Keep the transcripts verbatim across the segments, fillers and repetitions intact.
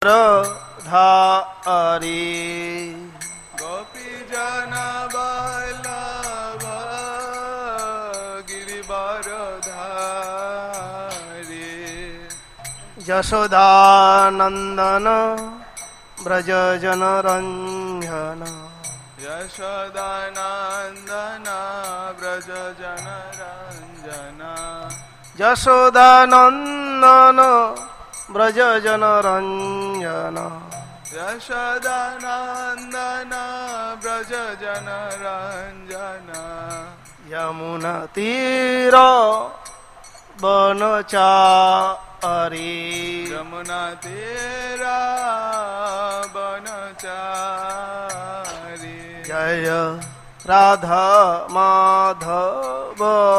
धारी गोपी जना बल्लभ गिरिवर धारी यशोदानंदन ब्रज जन रंजन यशोदानंदन ब्रज जन रंजन यशोदानंदन ब्रज जन रंजन यशोदानंदन ब्रज जन रंजन यमुना तीर बनचारी यमुना तीरा बनचारी जय राधा माधव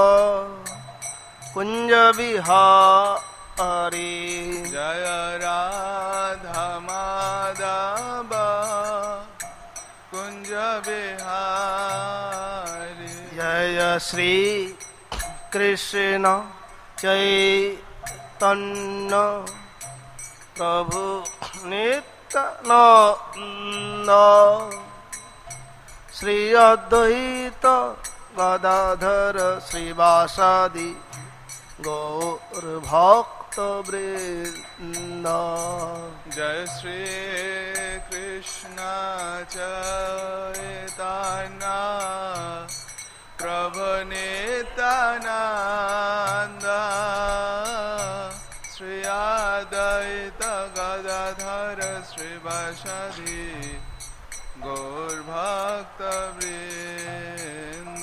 कुंज विहारी जय राधा माधव कुंज विहारी जय श्री कृष्ण चैतन्य प्रभु नित्यानंद श्री अद्वैत गदाधर श्रीवासादि गौर भक्त वृंद जय श्री कृष्ण चैतन्य प्रभु नित्यानंद श्री अद्वैत गदाधर श्रीवासादि गौर भक्त वृंद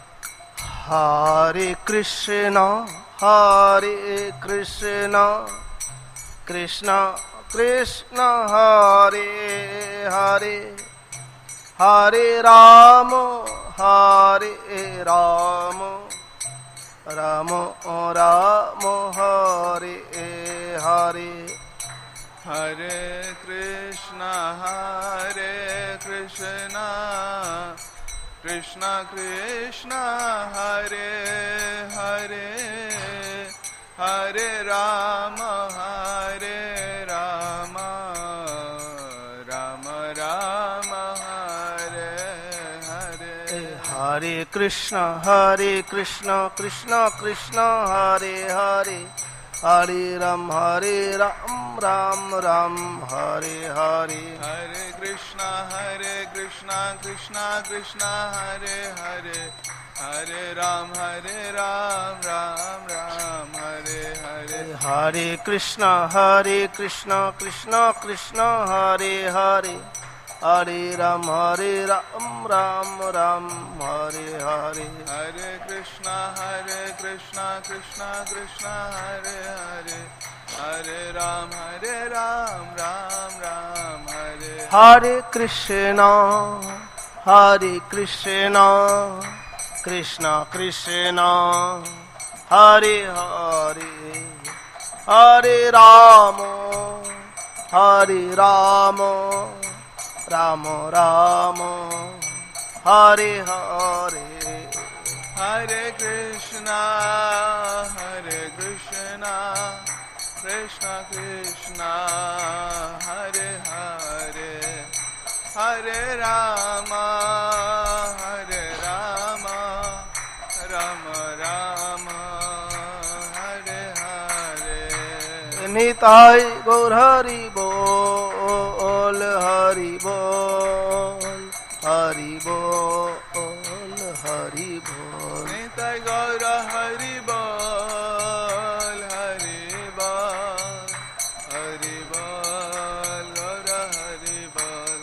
हरे कृष्ण हरे कृष्ण कृष्ण कृष्ण हरे हरे हरे राम हरे राम राम राम हरे हरे हरे कृष्ण हरे कृष्ण कृष्ण कृष्ण हरे हरे हरे राम हरे राम राम राम हरे हरे हरे कृष्ण हरे कृष्ण कृष्ण कृष्ण हरे हरे हरे राम हरे राम राम राम हरे हरे हरे कृष्ण हरे कृष्ण कृष्ण कृष्ण हरे हरे हरे राम हरे राम राम राम हरे हरे हरे कृष्ण हरे कृष्ण कृष्ण कृष्ण हरे हरे हरे राम हरे राम राम राम हरे हरे हरे कृष्ण हरे कृष्ण कृष्ण कृष्ण हरे हरे हरे राम हरे राम राम राम हरे हरे कृष्ण हरे कृष्ण कृष्ण कृष्ण हरे हरे हरे राम हरे राम राम राम हरे हरे हरे कृष्ण हरे कृष्ण कृष्ण कृष्ण हरे हरे हरे राम हरे राम राम राम हरे हरे निताय गौर हरि बोल हरि बोल हरि बोल हरि बोल निताय गौर हरि बोल हरि बोल हरि बोल गौर हरि बोल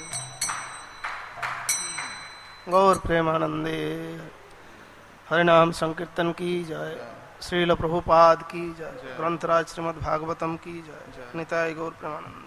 गौर प्रेमानंदे हरिनाम संकीर्तन की जय। श्रील प्रभुपाद की जय। ग्रंथराज श्रीमद् भागवतम की जय। निताय गौर प्रेमानंदे।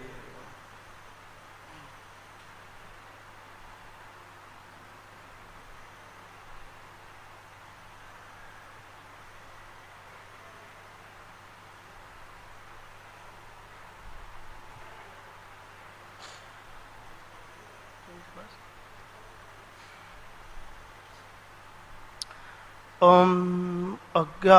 ओम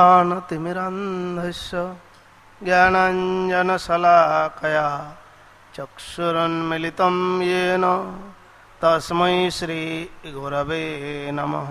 अज्ञानतिमिरन्धस्य ज्ञानाञ्जनशलाकया चक्षुरुन्मिलितं येन तस्मै श्रीगुरवे नमः।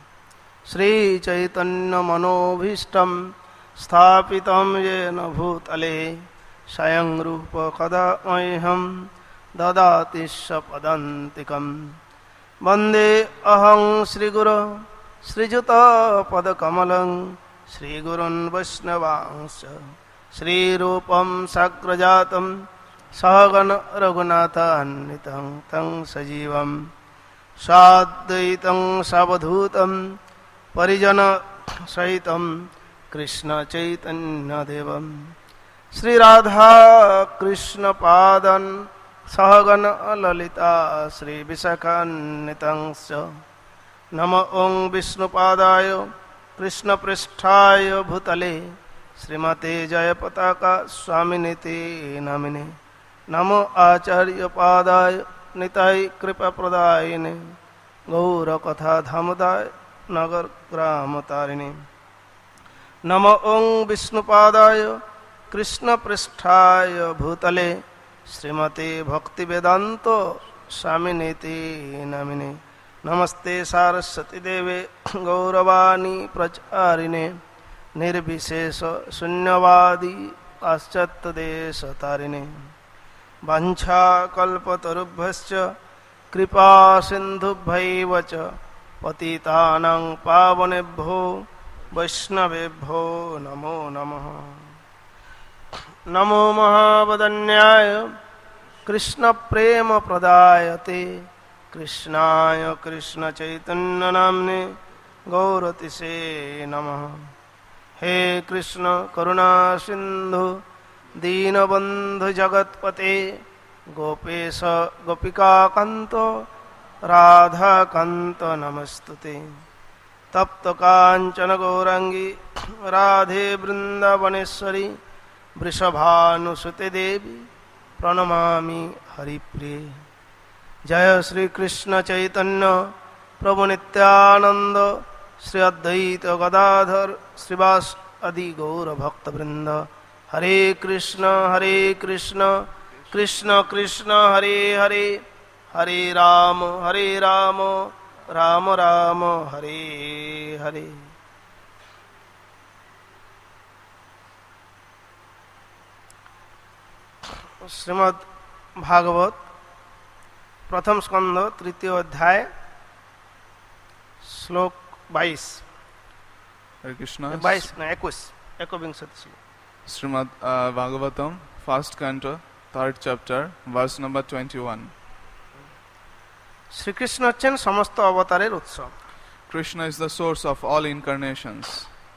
श्रीचैतन्यमनोभीष्टं स्थापितं येन भूतले स्वयं रूप कदा मह्यं ददाति सपदान्तिकम्। वन्दे अहं श्रीगुरो श्रीयुतपदकमलं श्रीगुरुन् वैष्णवांश्च श्रीरूपं साग्रजातं सहगण रघुनाथान्वितं तं सजीवं साद्वैतं सावधूतं परिजनसहितं कृष्णचैतन्यदेवं श्रीराधा कृष्णपादं सहगण ललिता श्रीविशाखान्वितंश्च। नमो ॐ विष्णुपादाय कृष्णपृष्ठाय भूतले श्रीमते जयपताका स्वामिनिति नामिने। नमो आचार्यपादाय निताय कृपाप्रदायिने गौरकथाधामदाय नगरग्रामतारिणे। नमो ॐ विष्णुपादाय कृष्णपृष्ठाय भूतले श्रीमते भक्तिवेदान्त स्वामिनिति नामिने। नमस्ते सारस्वती देवे गौरवाणी प्रचारिणे निर्विशेष शून्यवादी पाश्चात्यदेशतारिणे। वाञ्छाकल्पतरुभ्यश्च कृपा सिन्धुभ्यैव च पतितानां पावनेभ्यो वैष्णवेभ्यो नमो नमः। नमो महावदन्याय कृष्णप्रेमप्रदायते कृष्णाय कृष्णचैतन्यनाम्ने गौरतिसे नमः। हे कृष्ण करुणा सिन्धु दीनबन्धु जगत्पते गोपेश गोपिकाकान्त राधाकान्त नमस्तुते। तप्त काञ्चन गौरांगी राधे वृन्दावनेश्वरी वृषभानुसुते देवी प्रणमामि हरिप्रिये। जय श्री कृष्ण चैतन्य प्रभु नित्यानंद श्री अद्वैत गदाधर श्रीवास आदि गौर भक्तवृंद। हरे कृष्ण हरे कृष्ण कृष्ण कृष्ण हरे हरे हरे राम हरे राम राम राम हरे हरे। श्रीमद् भागवत प्रथम स्कंद तृतीय अध्याय श्लोक बाईस। हरे कृष्ण। बाईस ना इक्कीस एकविंशति श्लोक। Srimad uh, Bhagavatam, first canto, third chapter, verse number twenty-one. Shri Krishna হচ্ছেন সমস্ত অবতারের উৎস। Krishna is the source of all incarnations.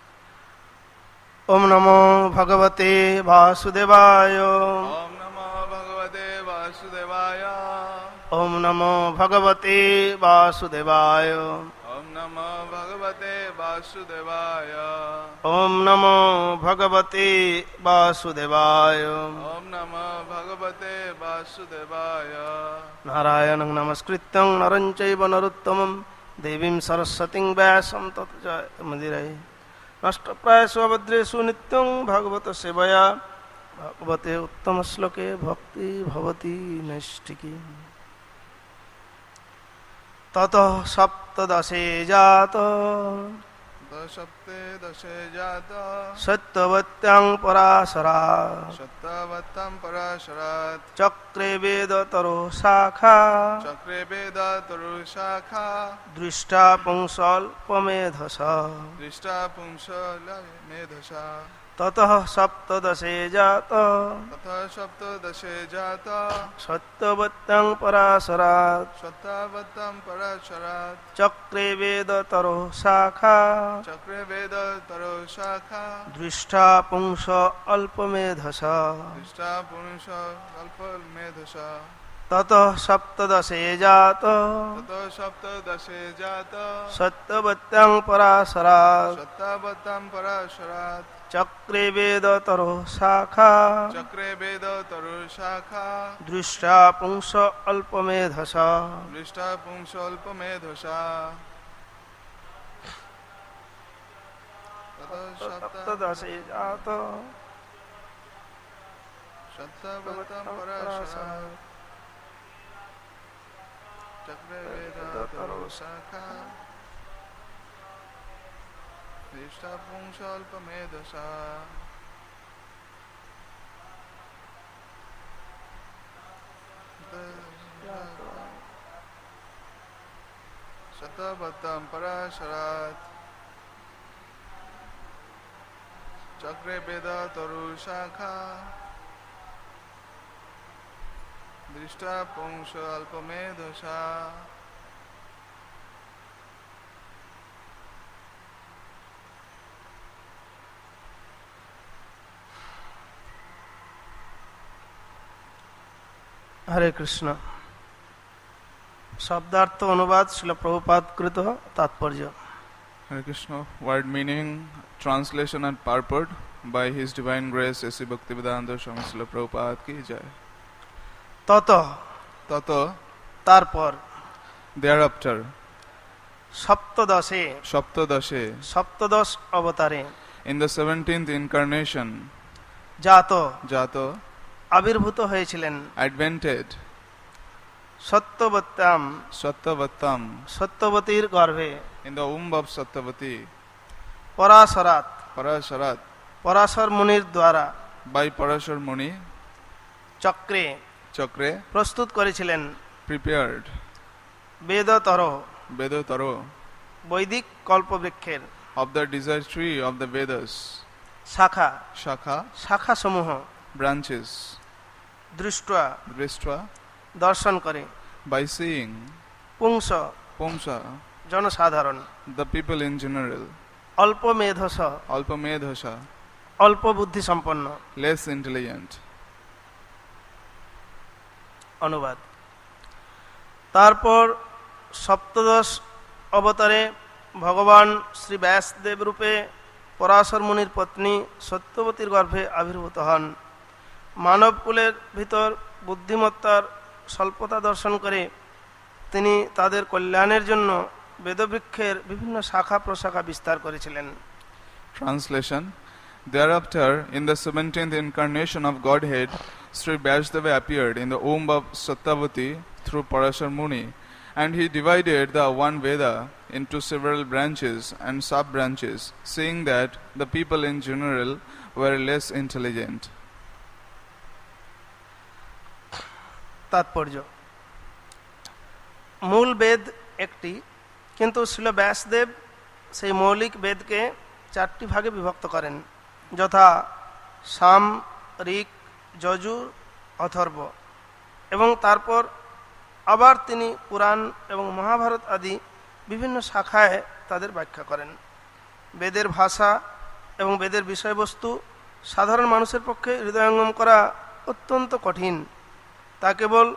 ওম নমো ভগবতে বাসুদেবায়। Om Namo Bhagavate Vasudevaya. ওম নমো ভগবতে বাসুদেবায়। Om Namo Bhagavate Vasudevaya. ওম নমো ভগবতে বাসুদেবায়। Om Namo Bhagavate Vasudevaya. নারায়ণং নমস্কৃত্যং নরং চৈব নরোত্তমং দেবীং সরস্বতীং ব্যাসং ততো জয়মুদিরয়ে। নষ্টপ্রায়েষু অভদ্রেষু নিত্যং ভাগবত সেবয়া ভাগবতে উত্তম শ্লোকে ভক্তি ভবতি নৈষ্ঠিকী। ততঃ সপ্তদশে জাত Dashapte dashe jata সত্যবত্যাং পরাশরা Shattavatam Parasharat চক্রে বেদতরো শাখা Chakre Veda Taru Shakha দৃষ্টা পুংসল্পমেধস। Drishta Pumsa Medhasha ততঃ সপ্তদশে জাত Tatha Shapta Dashe Jata সত্যবত্যাং পরাশরাৎ Shattavatam Parasharat চক্রে বেদতরো শাখা Chakre Veda Taru Shakha দৃষ্টা পুংস অল্পমেধস। Drishta Pumsa Alpa Medhasha ততঃ সপ্তদশে জাত Tatha Shapta Dashe Jata সত্যবত্যাং পরাশরাৎ Shattavatam Parasharat চক্রে বেদতরো শাখা Chakre Veda Taru Shakha দৃষ্টা পুংস অল্পমেধস। Drishta Pumsa Alpa Medhasha Tatha Shapta সপ্তদশে জাত Sattvatam Parashara Chakra Veda Taru Sakha Drishta Pungshalpa Medasa Sattvatam Parasharat Chakre Veda Taru Shakha Drishta Pungsha Alpamedasha হরে কৃষ্ণ। শব্দার্থ অনুবাদ শিল প্রভুপাদ কৃত তাৎপর্য। Hare Krishna, word meaning, translation and purport by His Divine Grace A C Bhaktivedanta Swami Srila Prabhupada ki jai. তত Tato, তারপর, thereafter, সপ্তদশে Saptadashe, সপ্তদশ অবতারে, in the seventeenth incarnation, জাত Jato, আবির্ভূত হয়েছিলেন advented, সত্যবত্যাম Sattavatam, সত্যবতীর গর্ভে, in the womb of Sattavati, পরাশরাত Parasharat, Parashar মুনির দ্বারা by Parashar Muni, চক্রে Chakre, প্রস্তুত করেছিলেন prepared, বেদতর Vedotaro, বৈদিক কল্পবৃক্ষের of the desire tree of the Vedas, শাখা Shakha, শাখা সমূহ branches, দৃষ্টা Drishtra, দর্শন করে, by seeing, পুংস Pumsa, জনসাধারণ, the people in general, অল্প মেধস Alpamedhasha, অল্প বুদ্ধি সম্পন্ন। less intelligent. অনুবাদ। তারপর সপ্তদশ অবতারে ভগবান শ্রী ব্যাসদেব রূপে পরাশর মুনির পত্নী সত্যবতীর গর্ভে আবির্ভূত হন। মানবকুলের ভিতর বুদ্ধিমত্তার স্বল্পতা দর্শন করে তিনি তাদের কল্যাণের জন্য বেদবৃক্ষের বিভিন্ন শাখা প্রশাখা বিস্তার করেছিলেন। Translation. Thereafter, in the seventeenth incarnation of Godhead, Sri Vyasdeva appeared in the womb of Sattavati through Parashar Muni, and he divided the one Veda into several branches and sub-branches, seeing that the people in general were less intelligent. তাৎপর্য। মূল বেদ একটি, কিন্তু শ্রীল ব্যাসদেব সেই মৌলিক বেদকে চারটি ভাগে বিভক্ত করেন, যথা সাম, ঋক, যজুর, অথর্ব, এবং তারপর আবার তিনি পুরাণ এবং মহাভারত আদি বিভিন্ন শাখায় তাদের ব্যাখ্যা করেন। বেদের ভাষা এবং বেদের বিষয়বস্তু সাধারণ মানুষের পক্ষে হৃদয়ঙ্গম করা অত্যন্ত কঠিন। তা কেবল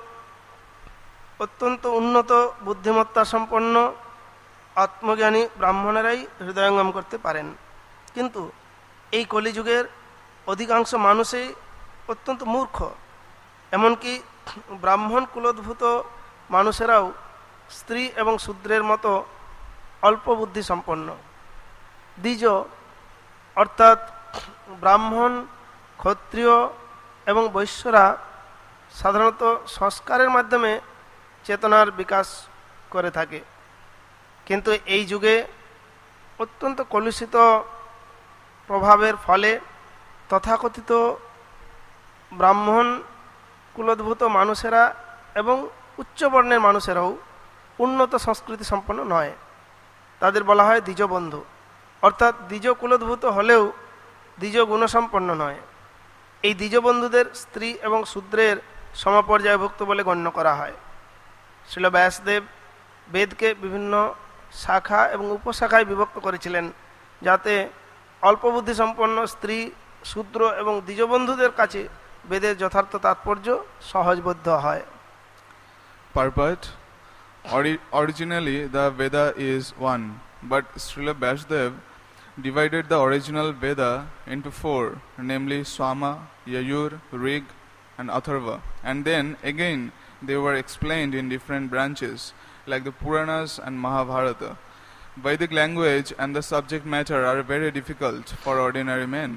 অত্যন্ত উন্নত বুদ্ধিমত্তা সম্পন্ন আত্মজ্ঞানী ব্রাহ্মণেরাই হৃদয়ঙ্গম করতে পারেন। কিন্তু এই কলিযুগের অধিকাংশ মানুষই অত্যন্ত মূর্খ, এমনকি ব্রাহ্মণ কুলোদ্ভূত মানুষেরাও স্ত্রী এবং শূদ্রের মতো অল্প বুদ্ধি সম্পন্ন। দ্বিজ অর্থাৎ ব্রাহ্মণ, ক্ষত্রিয় এবং বৈশ্যরা সাধারণত সংস্কারের মাধ্যমে চেতনার বিকাশ করে থাকে, কিন্তু এই যুগে অত্যন্ত কলুষিত প্রভাবের ফলে তথাকথিত ব্রাহ্মণ কুলোদ্ভূত মানুষেরা এবং উচ্চবর্ণের মানুষেরাও উন্নত সংস্কৃতি সম্পন্ন নয়। তাদের বলা হয় দ্বিজবন্ধু, অর্থাৎ দ্বিজ কুলোদ্ভূত হলেও দ্বিজ গুণসম্পন্ন নয়। এই দ্বিজবন্ধুদের স্ত্রী এবং শূদ্রের সমপর্যায়ভুক্ত বলে গণ্য করা হয়। শ্রীল ব্যাসদেব বেদকে বিভিন্ন শাখা এবং উপশাখায় বিভক্ত করেছিলেন, যাতে অল্প বুদ্ধি সম্পন্ন স্ত্রী, শূদ্র এবং দ্বিজবন্ধুদের কাছে বেদের যথার্থ তাৎপর্য সহজবোধ্য হয়। Purport. Ori- originally, the Veda is one, but Srila Vyasdev divided the original Veda into four, namely Swama, Yajur, Rig, and Atharva, and then again they were explained in different branches like the Puranas and Mahabharata. Vedic language and the subject matter are very difficult for ordinary men.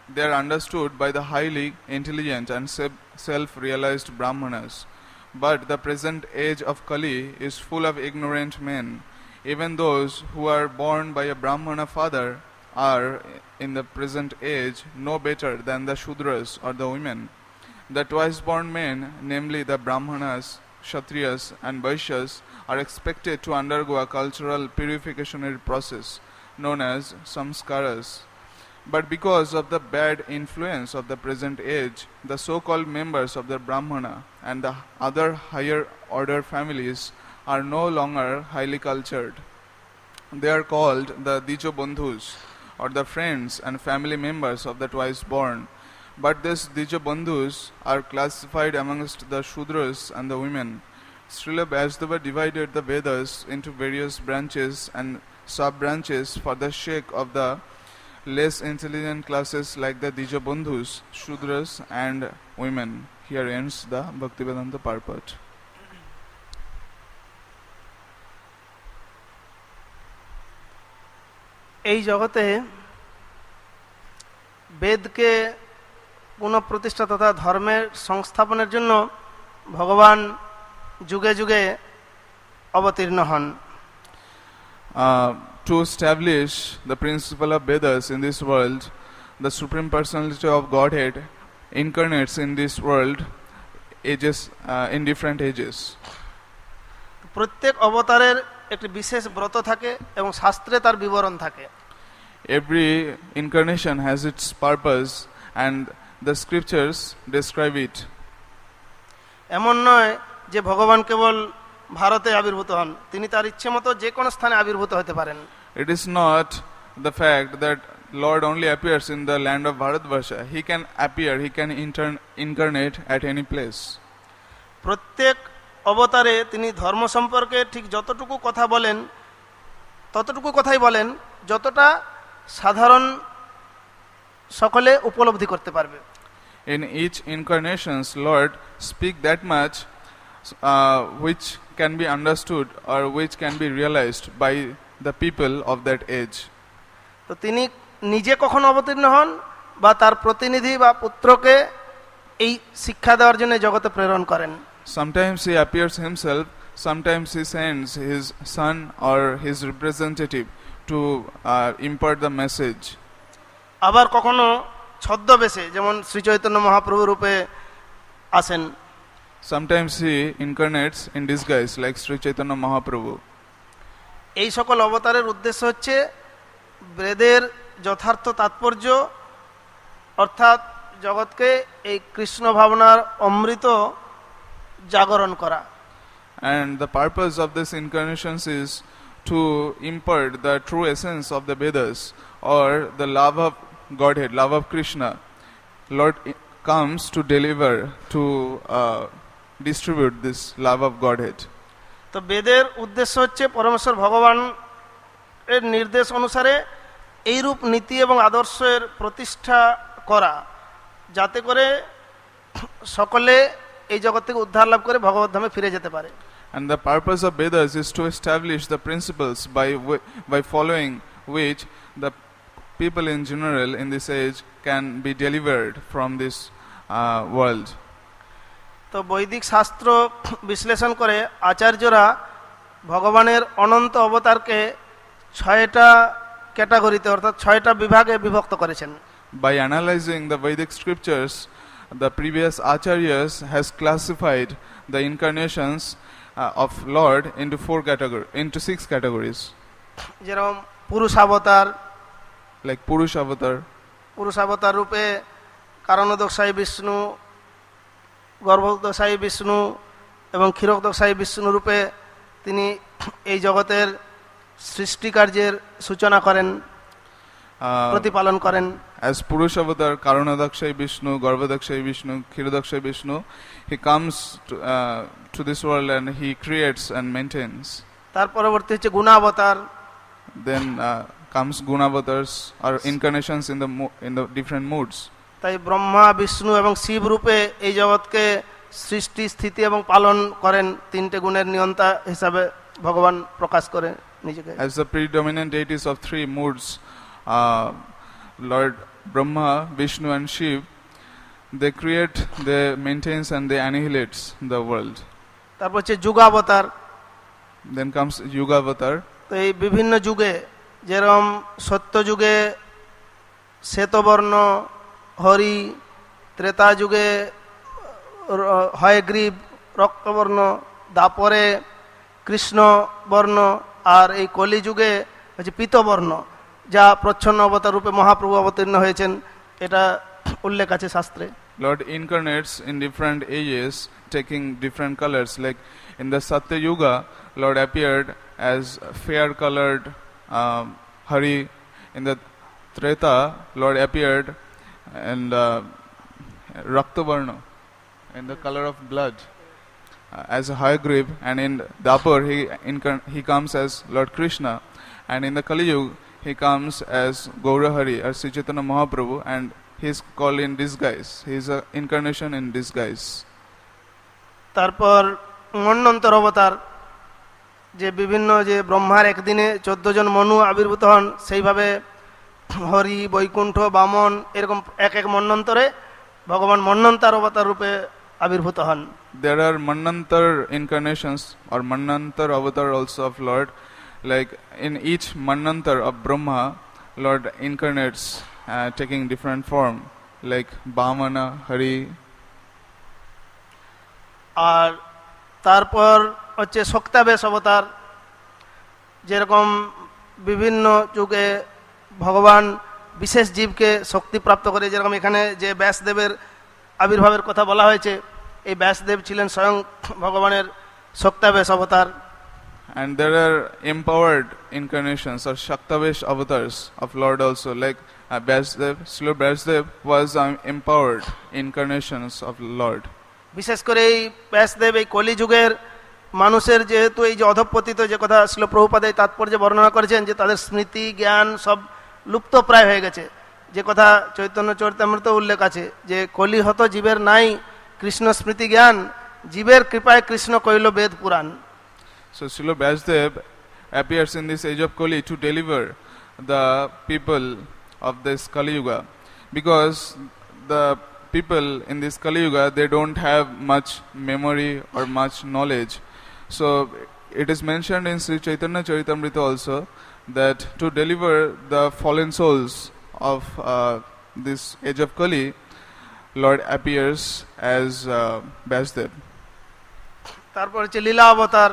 they are understood by the highly intelligent and self-realized Brahmanas. But the present age of Kali is full of ignorant men. Even those who are born by a Brahmana father are, in the present age, no better than the Shudras or the women. The twice-born men, namely the Brahmanas, Kshatriyas and Vaishyas, are expected to undergo a cultural purificationary process known as samskaras. But because of the bad influence of the present age, the so-called members of the Brahmana and the other higher order families are no longer highly cultured. They are called the Dijabandhus, or the friends and family members of the twice-born. But these Dijabandhus are classified amongst the Shudras and the women. Srila Vyasdeva divided the Vedas into various branches and sub-branches for the sake of the less intelligent classes like the Dijabandhus, Shudras and women. Here ends the Bhaktivedanta purport. এই জগতে বেদকে পুনঃপ্রতিষ্ঠা তথা ধর্মের সংস্থাপনের জন্য ভগবান যুগে যুগে অবতীর্ণ হন। Uh, to establish the principle of Vedas in this world, the Supreme Personality of Godhead incarnates in this world ages, uh, in different ages. প্রত্যেক অবতারের একটি বিশেষ ব্রত থাকে এবং শাস্ত্রে তার বিবরণ থাকে। Every incarnation has its purpose and the scriptures describe it. এমন নয় যে ভগবান কেবল ভারতে আবির্ভূত হন, তিনি তার ইচ্ছে মতো যে কোনো স্থানে আবির্ভূত হতে পারেন। It is not the fact that Lord only appears in the land of Bharatvarsha. He can appear, he can intern- incarnate at any place. প্রত্যেক অবতারে তিনি ধর্ম সম্পর্কে ঠিক যতটুকু কথা বলেন ততটুকু কথাই বলেন যতটা সাধারণ সকলে উপলব্ধি করতে পারবে। In each incarnations, Lord speak that much uh, which can be understood or which can be realized by the people of that age. তো তিনি নিজে কখনো অবতীর্ণ হন বা তার প্রতিনিধি বা পুত্রকে এই শিক্ষা দেওয়ার জন্য জগতে প্রেরণ করেন। Sometimes he appears himself, sometimes he sends his son or his representative to uh, impart the message. আবার কখনো ছদ্মবেশে, যেমন শ্রী চৈতন্য মহাপ্রভু রূপে আসেন। Sometimes he incarnates in disguise like Sri Chaitanya Mahaprabhu. এই সকল অবতারের উদ্দেশ্য হচ্ছে বেদের যথার্থ তাৎপর্য অর্থাৎ জগৎকে এই কৃষ্ণ ভাবনার অমৃত জাগরণ করা। And the purpose of this incarnations is to impart the true essence of the Vedas or the love of Godhead, love of Krishna. Lord comes to deliver, to uh, distribute this love of Godhead. তো বেদের উদ্দেশ্য হচ্ছে পরমেশ্বর ভগবান এর নির্দেশ অনুসারে এইরূপ নীতি এবং আদর্শের প্রতিষ্ঠা করা, যাতে করে সকলে এই জগৎ থেকে উদ্ধার লাভ করে ভগবত ধামে ফিরে যেতে পারে। And the purpose of Vedas is to establish the principles by by following which the people in general in this age can be delivered from this uh, world. তো বৈদিক শাস্ত্র বিশ্লেষণ করে আচার্যরা ভগবানের অনন্ত অবতারকে ছয়টা ক্যাটাগরিতে অর্থাৎ ছয়টা বিভাগে বিভক্ত করেছেন। By analyzing the Vedic scriptures, the previous acharyas has classified the incarnations uh, of Lord into four categories, into six categories. যেরকম পুরুষ অবতার, like Purush avatar. পুরুষ অবতার রূপে কারণোদকশায়ী বিষ্ণু, গর্ভোদকশায়ী বিষ্ণু এবং ক্ষীরোদকশায়ী বিষ্ণু রূপে তিনি এই জগতের সৃষ্টি কার্যের সূচনা করেন, প্রতিপালন করেন। As Purush avatar, Karanadakshay Vishnu, Garbhodakshay Vishnu, Khirodakshay Vishnu, he comes to, uh, to this world and he creates and maintains. তার পরবর্তী হচ্ছে গুণাবতার। Then uh, comes Gunavatars or incarnations in the mo- in the different moods. তাই ব্রহ্মা, বিষ্ণু এবং শিব রূপে এই জগৎকে সৃষ্টি, স্থিতি এবং পালন করেন। তিনটে গুণের নিয়ন্তা হিসাবে ভগবান প্রকাশ করে নিজেকে। As the predominant deities of three moods, uh, Lord Brahma, Vishnu and Shiv, they create, they maintains and they annihilates the world. তারপর হচ্ছে যুগাবতার। Then comes Yuga Avatar. তো এই বিভিন্ন যুগে যেরকম সত্য যুগে শ্বেতবর্ণ হরি, ত্রেতা যুগে হয়গ্রীব রক্তবর্ণ, দাপরে কৃষ্ণ বর্ণ, আর এই কলি যুগে হচ্ছে পীতবর্ণ, যা প্রচ্ছন্ন অবতার রূপে মহাপ্রভু অবতীর্ণ হয়েছেন, এটা উল্লেখ আছে শাস্ত্রে। Lord incarnates in different ages taking different colors. Like in the Satya Yuga, Lord appeared as fair colored um, Hari. In the Treta, Lord appeared in the Raktavarna, in the color of blood, uh, as a Hayagriv. And in Dapur, he incarn- he comes as Lord Krishna. And in the Kali Yuga, he comes as Gaurahari, as Sri Chaitanya Mahaprabhu, and he is called in disguise. He is an incarnation in disguise. তারপর মন্বন্তর অবতার, যে বিভিন্ন যে ব্রহ্মার একদিনে চোদ্দ জন মনু আবির্ভূত হন, সেইভাবে হরি, বৈকুণ্ঠ, বামন, এরকম এক এক মন্বন্তরে ভগবান মন্বন্তর অবতার রূপে আবির্ভূত হন। There are Manantar incarnations or Manantar avatar also of Lord. Like in each Manantar of Brahma, Lord incarnates uh, taking different form, like Bhamana, Hari. আর তারপর হচ্ছে শক্তাবেশ অবতার, যেরকম বিভিন্ন যুগে ভগবান বিশেষ জীবকে শক্তিপ্রাপ্ত করে, যেরকম এখানে যে ব্যাসদেবের আবির্ভাবের কথা বলা হয়েছে, এই ব্যাসদেব ছিলেন স্বয়ং ভগবানের শক্তাবেশ অবতার। And there are empowered incarnations or Shaktavesh avatars of Lord also, like uh, Vyasdev. Srila Vyasdev was um, empowered incarnations of Lord. বিশেষ করে এই ব্যাসদেব এই কলিযুগের মানুষের যেহেতু এই যে অধঃপতিত, যে কথা শ্রীল প্রভুপাদ এই তাৎপর্যে বর্ণনা করেছেন, যে তাদের স্মৃতি জ্ঞান সব লুপ্ত প্রায় হয়ে গেছে, যে কথা চৈতন্য চরিতামৃত উল্লেখ আছে, যে কলিহত জীবের নাই কৃষ্ণ স্মৃতি জ্ঞান, জীবের কৃপায় কৃষ্ণ কইল বেদ পুরাণ। So Srila Vyasdev appears in this age of Kali to deliver the people of this Kali Yuga, because the people in this Kali Yuga, they don't have much memory or much knowledge. So it is mentioned in Sri Chaitanya Charitamrita also that to deliver the fallen souls of uh, this age of Kali, Lord appears as uh, Vyasdev. তারপর হচ্ছে লীলা অবতার।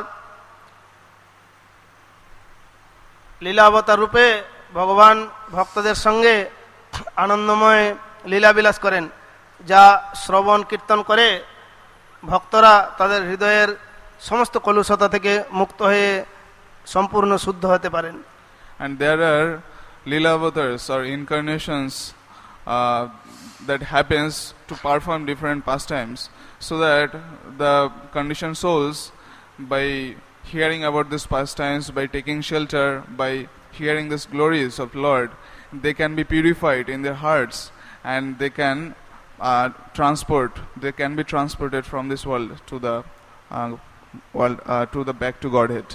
লীলা অবতার রূপে ভগবান ভক্তদের সঙ্গে আনন্দময় লীলাবিলাস করেন, যা শ্রবণ কীর্তন করে ভক্তরা তাদের হৃদয়ের সমস্ত কলুষতা থেকে মুক্ত হয়ে সম্পূর্ণ শুদ্ধ হতে পারেন। And there are Leela avatars or incarnations uh, that happens to perform different pastimes, so that the conditioned souls, by hearing about these pastimes, by taking shelter, by hearing these glories of Lord, they can be purified in their hearts, and they can uh, transport, they can be transported from this world to the uh, world, uh, to the back to Godhead.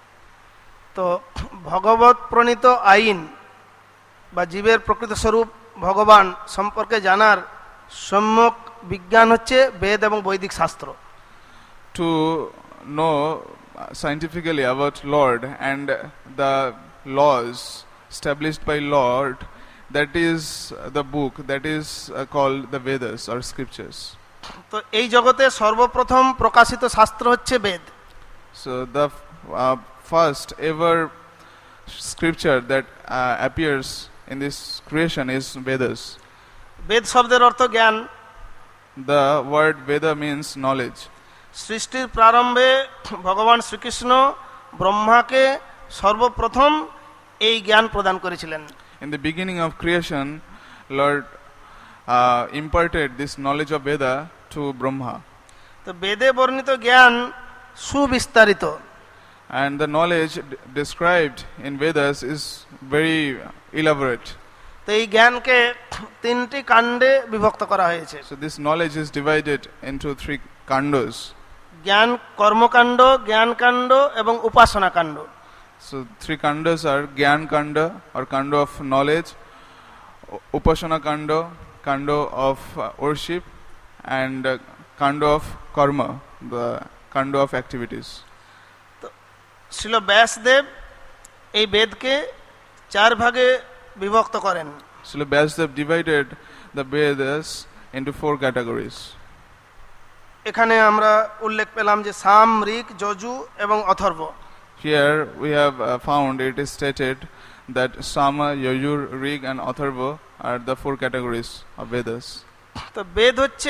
তো ভগবত প্রণীত আইন বা জীবের প্রকৃত স্বরূপ ভগবান সম্পর্কে জানার সম্যক বিজ্ঞান হচ্ছে বেদ এবং বৈদিক শাস্ত্র। To know scientifically about Lord and the laws established by Lord, that is the book that is uh, called the Vedas or scriptures. তো এই জগতে সর্বপ্রথম প্রকাশিত শাস্ত্র হচ্ছে বেদ। So the uh, first ever scripture that uh, appears in this creation is Vedas. বেদ শব্দের অর্থ জ্ঞান। The word Veda means knowledge. সৃষ্টির প্রারম্ভে ভগবান শ্রীকৃষ্ণ ব্রহ্মাকে সর্বপ্রথম এই জ্ঞান প্রদান করেছিলেন। In the beginning of creation, Lord uh, imparted this knowledge of Veda to Brahma. তো বেদে বর্ণিত জ্ঞান সুবিস্তারিত। And the knowledge d- described in Vedas is very elaborate. তো এই জ্ঞানকে তিনটি কাণ্ডে বিভক্ত করা হয়েছে। So this knowledge is divided into three kandos. জ্ঞান কর্মকাণ্ড, জ্ঞানকাণ্ড এবং উপাসনা কাণ্ড। So three kandas are Gyan Kanda or Kanda of knowledge, Upasana Kando, Kando of uh, worship, and uh, Kando of karma, the Kando of activities. Srila Vyasdev এই বেদকে চার ভাগে বিভক্ত করেন। Srila Vyasdev divided the Vedas into four categories. এখানে আমরা উল্লেখ পেলাম যে সাম, ঋক, যজু এবং অথর্ব। Here we have uh, found it is stated that Sama, Yajur, Rig and Atharva are the four categories of Vedas. তো বেদ হচ্ছে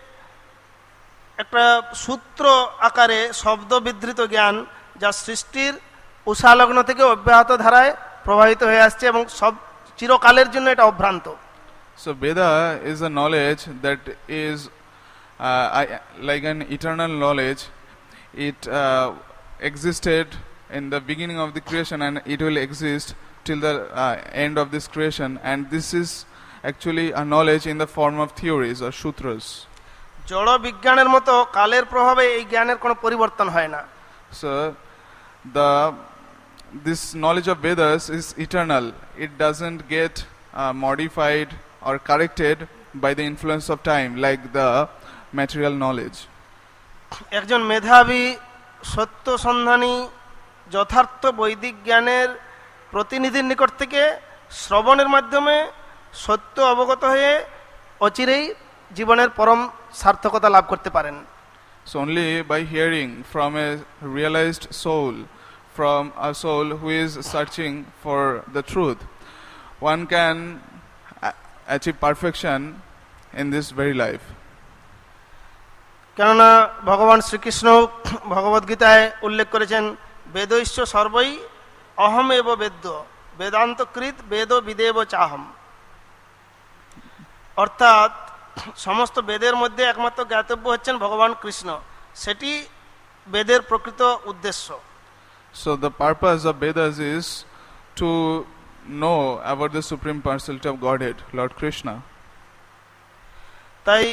একটা সূত্র আকারে শব্দ বিধৃত জ্ঞান, যা সৃষ্টির উষালগ্ন থেকে অব্যাহত ধারায় প্রবাহিত হয়ে আসছে এবং সব চিরকালের জন্য এটা অভ্রান্ত। So Veda is a knowledge that is uh, I, like an eternal knowledge. It uh, existed in the beginning of the creation and it will exist till the uh, end of this creation, and this is actually a knowledge in the form of theories or sutras. জড় বিজ্ঞানের মতো কালের প্রভাবে এই জ্ঞানের কোনো পরিবর্তন হয় না। So the this knowledge of Vedas is eternal. It doesn't get uh, modified or corrected by the influence of time like the material knowledge. একজন মেধাবী সত্য সন্ধানী যথার্থ বৈদিক জ্ঞানের প্রতিনিধির নিকট থেকে শ্রবণের মাধ্যমে সত্য অবগত হয়ে অচিরেই জীবনের পরম সার্থকতা লাভ করতে পারেন। So only by hearing from a realized soul, from a soul who is searching for the truth, one can achieve perfection in this very life. কেননা ভগবান শ্রীকৃষ্ণ ভগবদ গীতায় উল্লেখ করেছেন, বেদৈশ্চ সর্বই অহম এব বেদ্য বেদান্তকৃত বেদ বিদেব চাহম। অর্থাৎ সমস্ত বেদের মধ্যে একমাত্র জ্ঞাতব্য হচ্ছেন ভগবান কৃষ্ণ, সেটি বেদের প্রকৃত উদ্দেশ্য। So the purpose of Vedas is to know about the Supreme Personality of Godhead, Lord Krishna. তাই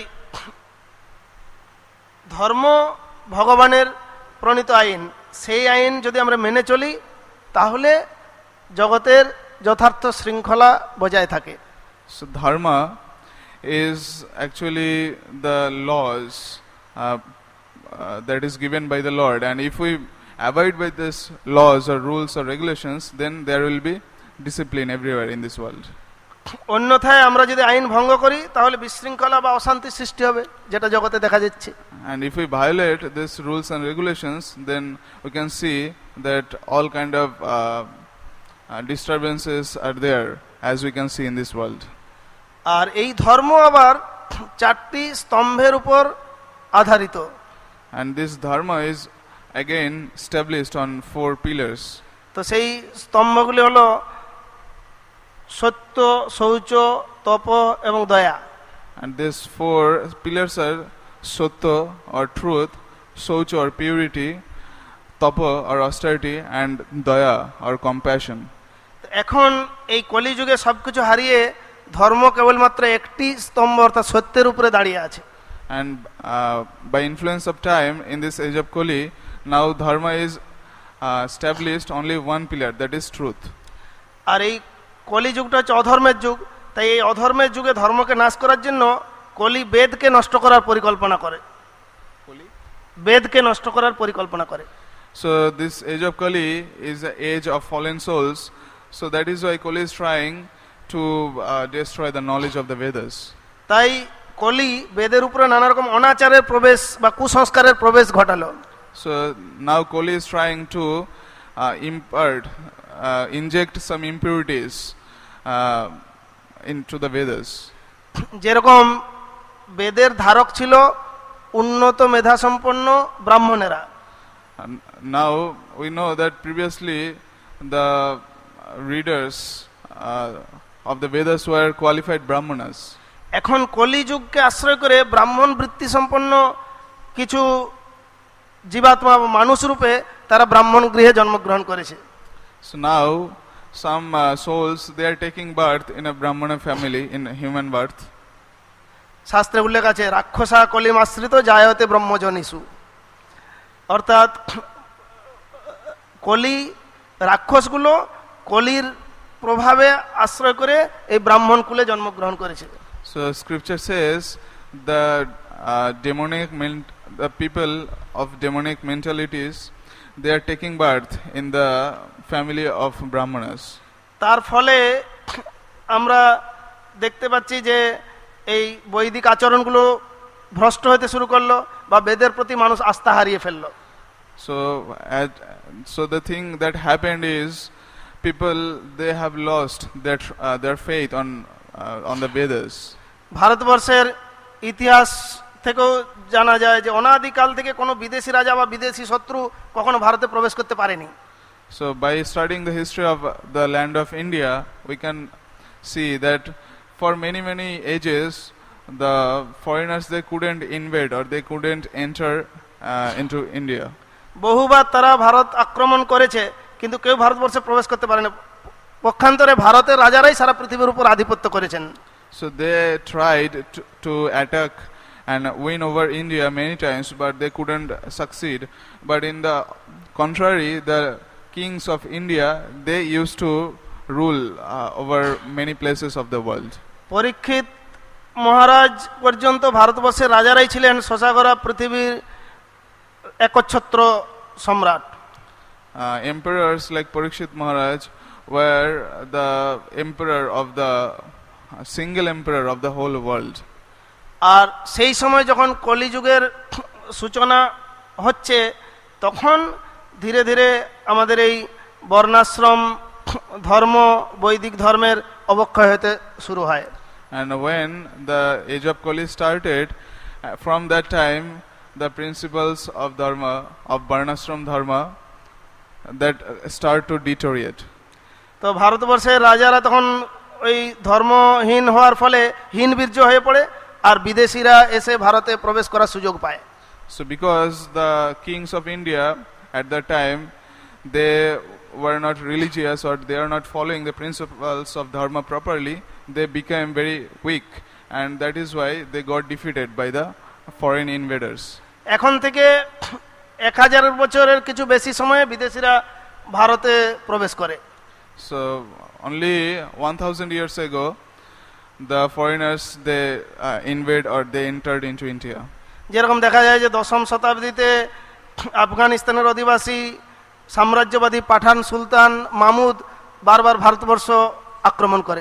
ধর্ম ভগবানের প্রণীত আইন, সেই আইন যদি আমরা মেনে চলি তাহলে জগতের যথার্থ শৃঙ্খলা বজায় থাকে। So dharma is actually the laws uh, uh, that is given by the Lord, and if we abide by these laws or rules or regulations, then there will be discipline everywhere in this world. অন্যথায় আমরা যদি আইন ভঙ্গ করি তাহলে বিশৃঙ্খলা বা অশান্তি সৃষ্টি হবে, যেটা জগতে দেখা যাচ্ছে। And if we violate these rules and regulations, then we can see that all kind of uh, uh, disturbances are there, as we can see in this world. আর এই ধর্ম আবার চারটি স্তম্ভের উপর আধারিত। And this dharma is again established on four pillars. তো সেই স্তম্ভগুলি হলো সত্য, শৌচ, তপ এবং দয়া। And these four pillars are Sattva or truth, Saucha or purity, Tapa or austerity, and Daya or compassion. এখন এই কলিযুগে সবকিছু হারিয়ে ধর্ম কেবলমাত্র একটি স্তম্ভ অর্থাৎ সত্যের উপরে দাঁড়িয়ে আছে। And uh, by influence of time in this age of Kali, now dharma is uh, established only one pillar, that is truth. আর এই কলিযুগটা হচ্ছে অধর্মের যুগ, তাই এই অধর্মের যুগে ধর্মকে নাশ করার জন্য কলি বেদকে নষ্ট করার পরিকল্পনা করে, বেদকে নষ্ট করার পরিকল্পনা করে। So this age of Kali is the age of fallen souls, so that is why Kali is trying to uh, destroy the knowledge of the Vedas. তাই কলি বেদের উপরে নানা রকম অনাচারের প্রবেশ বা কুসংস্কারের প্রবেশ ঘটালো। So now Kali is trying to uh, impart, uh, inject some impurities uh, into the Vedas. যেরকম বেদের ধারক ছিল উন্নত মেধা সম্পন্ন ব্রাহ্মণেরা। And now we know that previously the readers uh, of the Vedas were qualified brahmanas. এখন কলিযুগকে আশ্রয় করে ব্রাহ্মণ বৃত্তি সম্পন্ন কিছু জীবাত্মা বা মানুষ রূপে তারা ব্রাহ্মণ গৃহে জন্মগ্রহণ করেছে। So now some uh, souls, they are taking birth in a brahmana family, in a human birth. শাস্ত্রে উল্লেখ আছে রাক্ষসা কলিমাশ্রিত জায়তে ব্রহ্মজনিষু, অর্থাৎ কলি রাক্ষসগুলো কলির প্রভাবে আশ্রয় করে এই ব্রাহ্মণ কুলে জন্মগ্রহণ করেছে। So scripture says the uh, demonic ment- the people of demonic mentalities, they are taking birth in the family of brahmanas. তার ফলে আমরা দেখতে পাচ্ছি যে এই বৈদিক আচরণগুলো ভ্রষ্ট হতে শুরু করলো বা বেদের প্রতি মানুষ আস্থা হারিয়ে ফেললো। So at, so the thing that happened is people, they have lost their uh, their faith on uh, on the Vedas. ভারতবর্ষের ইতিহাস থেকেও জানা যায় যে অনাদিকাল থেকে কোনো বিদেশি রাজা বা বিদেশি শত্রু কখনো ভারতে প্রবেশ করতে পারেনি। So by studying the history of the land of India, we can see that for many many ages the foreigners, they couldn't invade or they couldn't enter uh, into India. বহুবার তারা ভারত আক্রমণ করেছে কিন্তু কেউ ভারতবর্ষে প্রবেশ করতে পারেনি। পক্ষান্তরে ভারতের রাজারাই সারা পৃথিবীর উপর আধিপত্য করেছেন। So they tried to, to attack and win over India many times, but they couldn't succeed. But in the contrary, the kings of India, they used to rule uh, over many places of the world. পরীক্ষিত মহারাজ পর্যন্ত ভারতবর্ষের রাজারাই ছিলেন শশাগরা পৃথিবীর একচ্ছত্র সম্রাট। Uh, emperors like Parikshit Maharaj were the emperor of the uh, single emperor of the whole world. আর সেই সময় যখন কলিযুগের সূচনা হচ্ছে তখন ধীরে ধীরে আমাদের এই বর্ণাশ্রম ধর্ম বৈদিক ধর্মের অবক্ষয় হতে শুরু হয়। And when the age of Kali started, uh, from that time the principles of dharma, of varnashram dharma, that uh, start to deteriorate. তো ভারতবর্ষের রাজারা তখন ওই ধর্মহীন হওয়ার ফলে হীনবীর্য হয়ে পড়ে আর বিদেশিরা এসে ভারতে প্রবেশ করার সুযোগ পায়। So because the kings of India at that time, they were not religious or they are not following the principles of dharma properly, they became very weak, and that is why they got defeated by the foreign invaders. এখন থেকে এক হাজার বছরের কিছু বেশি সময়ে বিদেশিরা ভারতে প্রবেশ করে। So only one thousand years ago, the foreigners, they uh, invade or they entered into India. যেরকম দেখা যায় যে দশম শতাব্দীতে আফগানিস্তানের অধিবাসী সাম্রাজ্যবাদী পাঠান সুলতান মাহমুদ বারবার ভারতবর্ষ আক্রমণ করে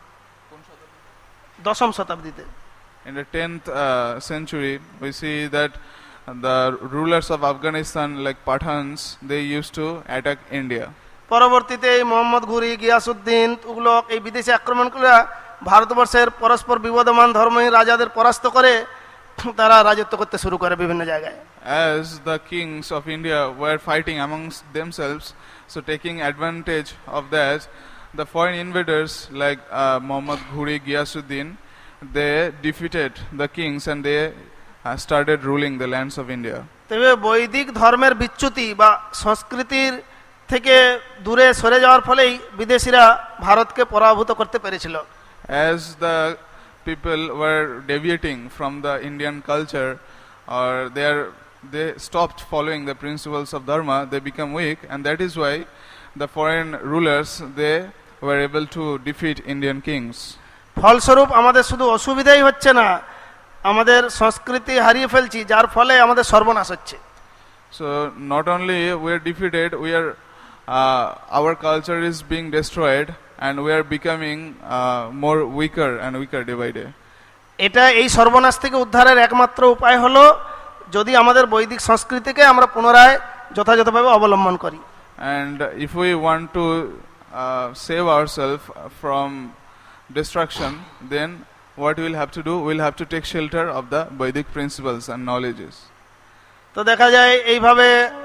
দশম শতাব্দীতে। In the tenth uh, century, we see that the rulers of Afghanistan like Pathans, they used to attack India. পরবর্তীতে এই মোহাম্মদ ঘুরি গিয়াসউদ্দিন তুগলক এই বিদেশি আক্রমণকারীরা ভারতবর্ষের পরস্পর বিবদমান ধর্মহীন রাজাদের পরাস্ত করে তারা রাজত্ব করতে শুরু করে বিভিন্ন জায়গায়। As the kings of India were fighting amongst themselves, so taking advantage of that, the foreign invaders like uh, Muhammad Ghuri Giyasuddin, they defeated the kings and they uh, started ruling the lands of India. তবে বৈদিক ধর্মের বিচ্যুতি বা সংস্কৃতির থেকে দূরে সরে যাওয়ার ফলেই বিদেশিরা ভারতকে পরাভূত করতে পেরেছিল। As the people were deviating from the Indian culture, or they are they stopped following the principles of dharma, they become weak, and that is why the foreign rulers, they were able to defeat Indian kings. ফলস্বরূপ আমাদের শুধু অসুবিধাই হচ্ছে না, আমাদের সংস্কৃতি হারিয়ে ফেলছি, যার ফলে আমাদের সর্বনাশ হচ্ছে। So not only we are defeated, we are uh, our culture is being destroyed, and we are becoming uh, more weaker and weaker day by day. এটা এই সর্বনাশ থেকে উদ্ধারের একমাত্র উপায় হলো যদি আমাদের বৈদিক সংস্কৃতিকে আমরা পুনরায় যথাযথভাবে অবলম্বন করি। And if we want to uh, save ourselves from destruction, then what we will have to do, we will have to take shelter of the Vedic principles and knowledges. তো দেখা যায় এইভাবে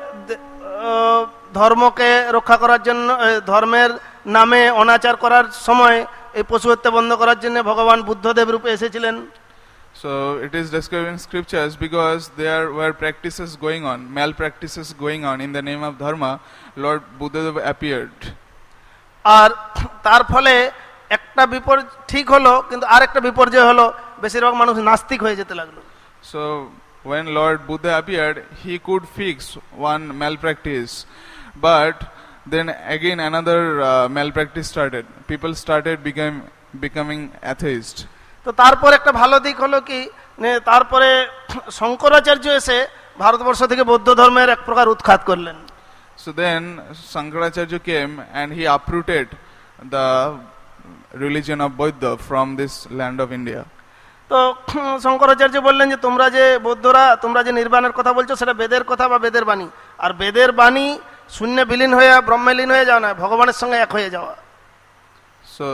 ধর্মকে রক্ষা করার জন্য, ধর্মের নামে অনাচার করার সময় এই পশু হত্যা বন্ধ করার জন্য ভগবান বুদ্ধদেব রূপে এসেছিলেন। So it is described in scriptures because there were practices going on, malpractices going on in the name of dharma. Lord Buddhadev appeared. আর তার ফলে একটা বিপর ঠিক হলো, কিন্তু আরেকটা বিপর্যয় হলো, বেশিরভাগ মানুষ নাস্তিক হয়ে যেতে লাগলো। So when Lord Buddha appeared, he could fix one malpractice, but then again another uh, malpractice started. People started become, becoming atheist. তো তারপর একটা ভালো দিক হলো কি, নে তারপরে শঙ্করাচার্য এসে ভারতবর্ষ থেকে বৌদ্ধ ধর্মের এক প্রকার উৎখাত করলেন। So then Shankaracharya came and he uprooted the religion of Buddha from this land of India. তো শঙ্করাচার্য বললেন যে তোমরা যে বৌদ্ধরা তোমরা যে নির্বাণের কথা বলছো সেটা বেদের কথা বা বেদের বাণী, আর বেদের বাণী শূন্য বিলীন হয়ে ব্রহ্মে লীন হয়ে যাওয়া না, ভগবানের সঙ্গে এক হয়ে যাওয়া। So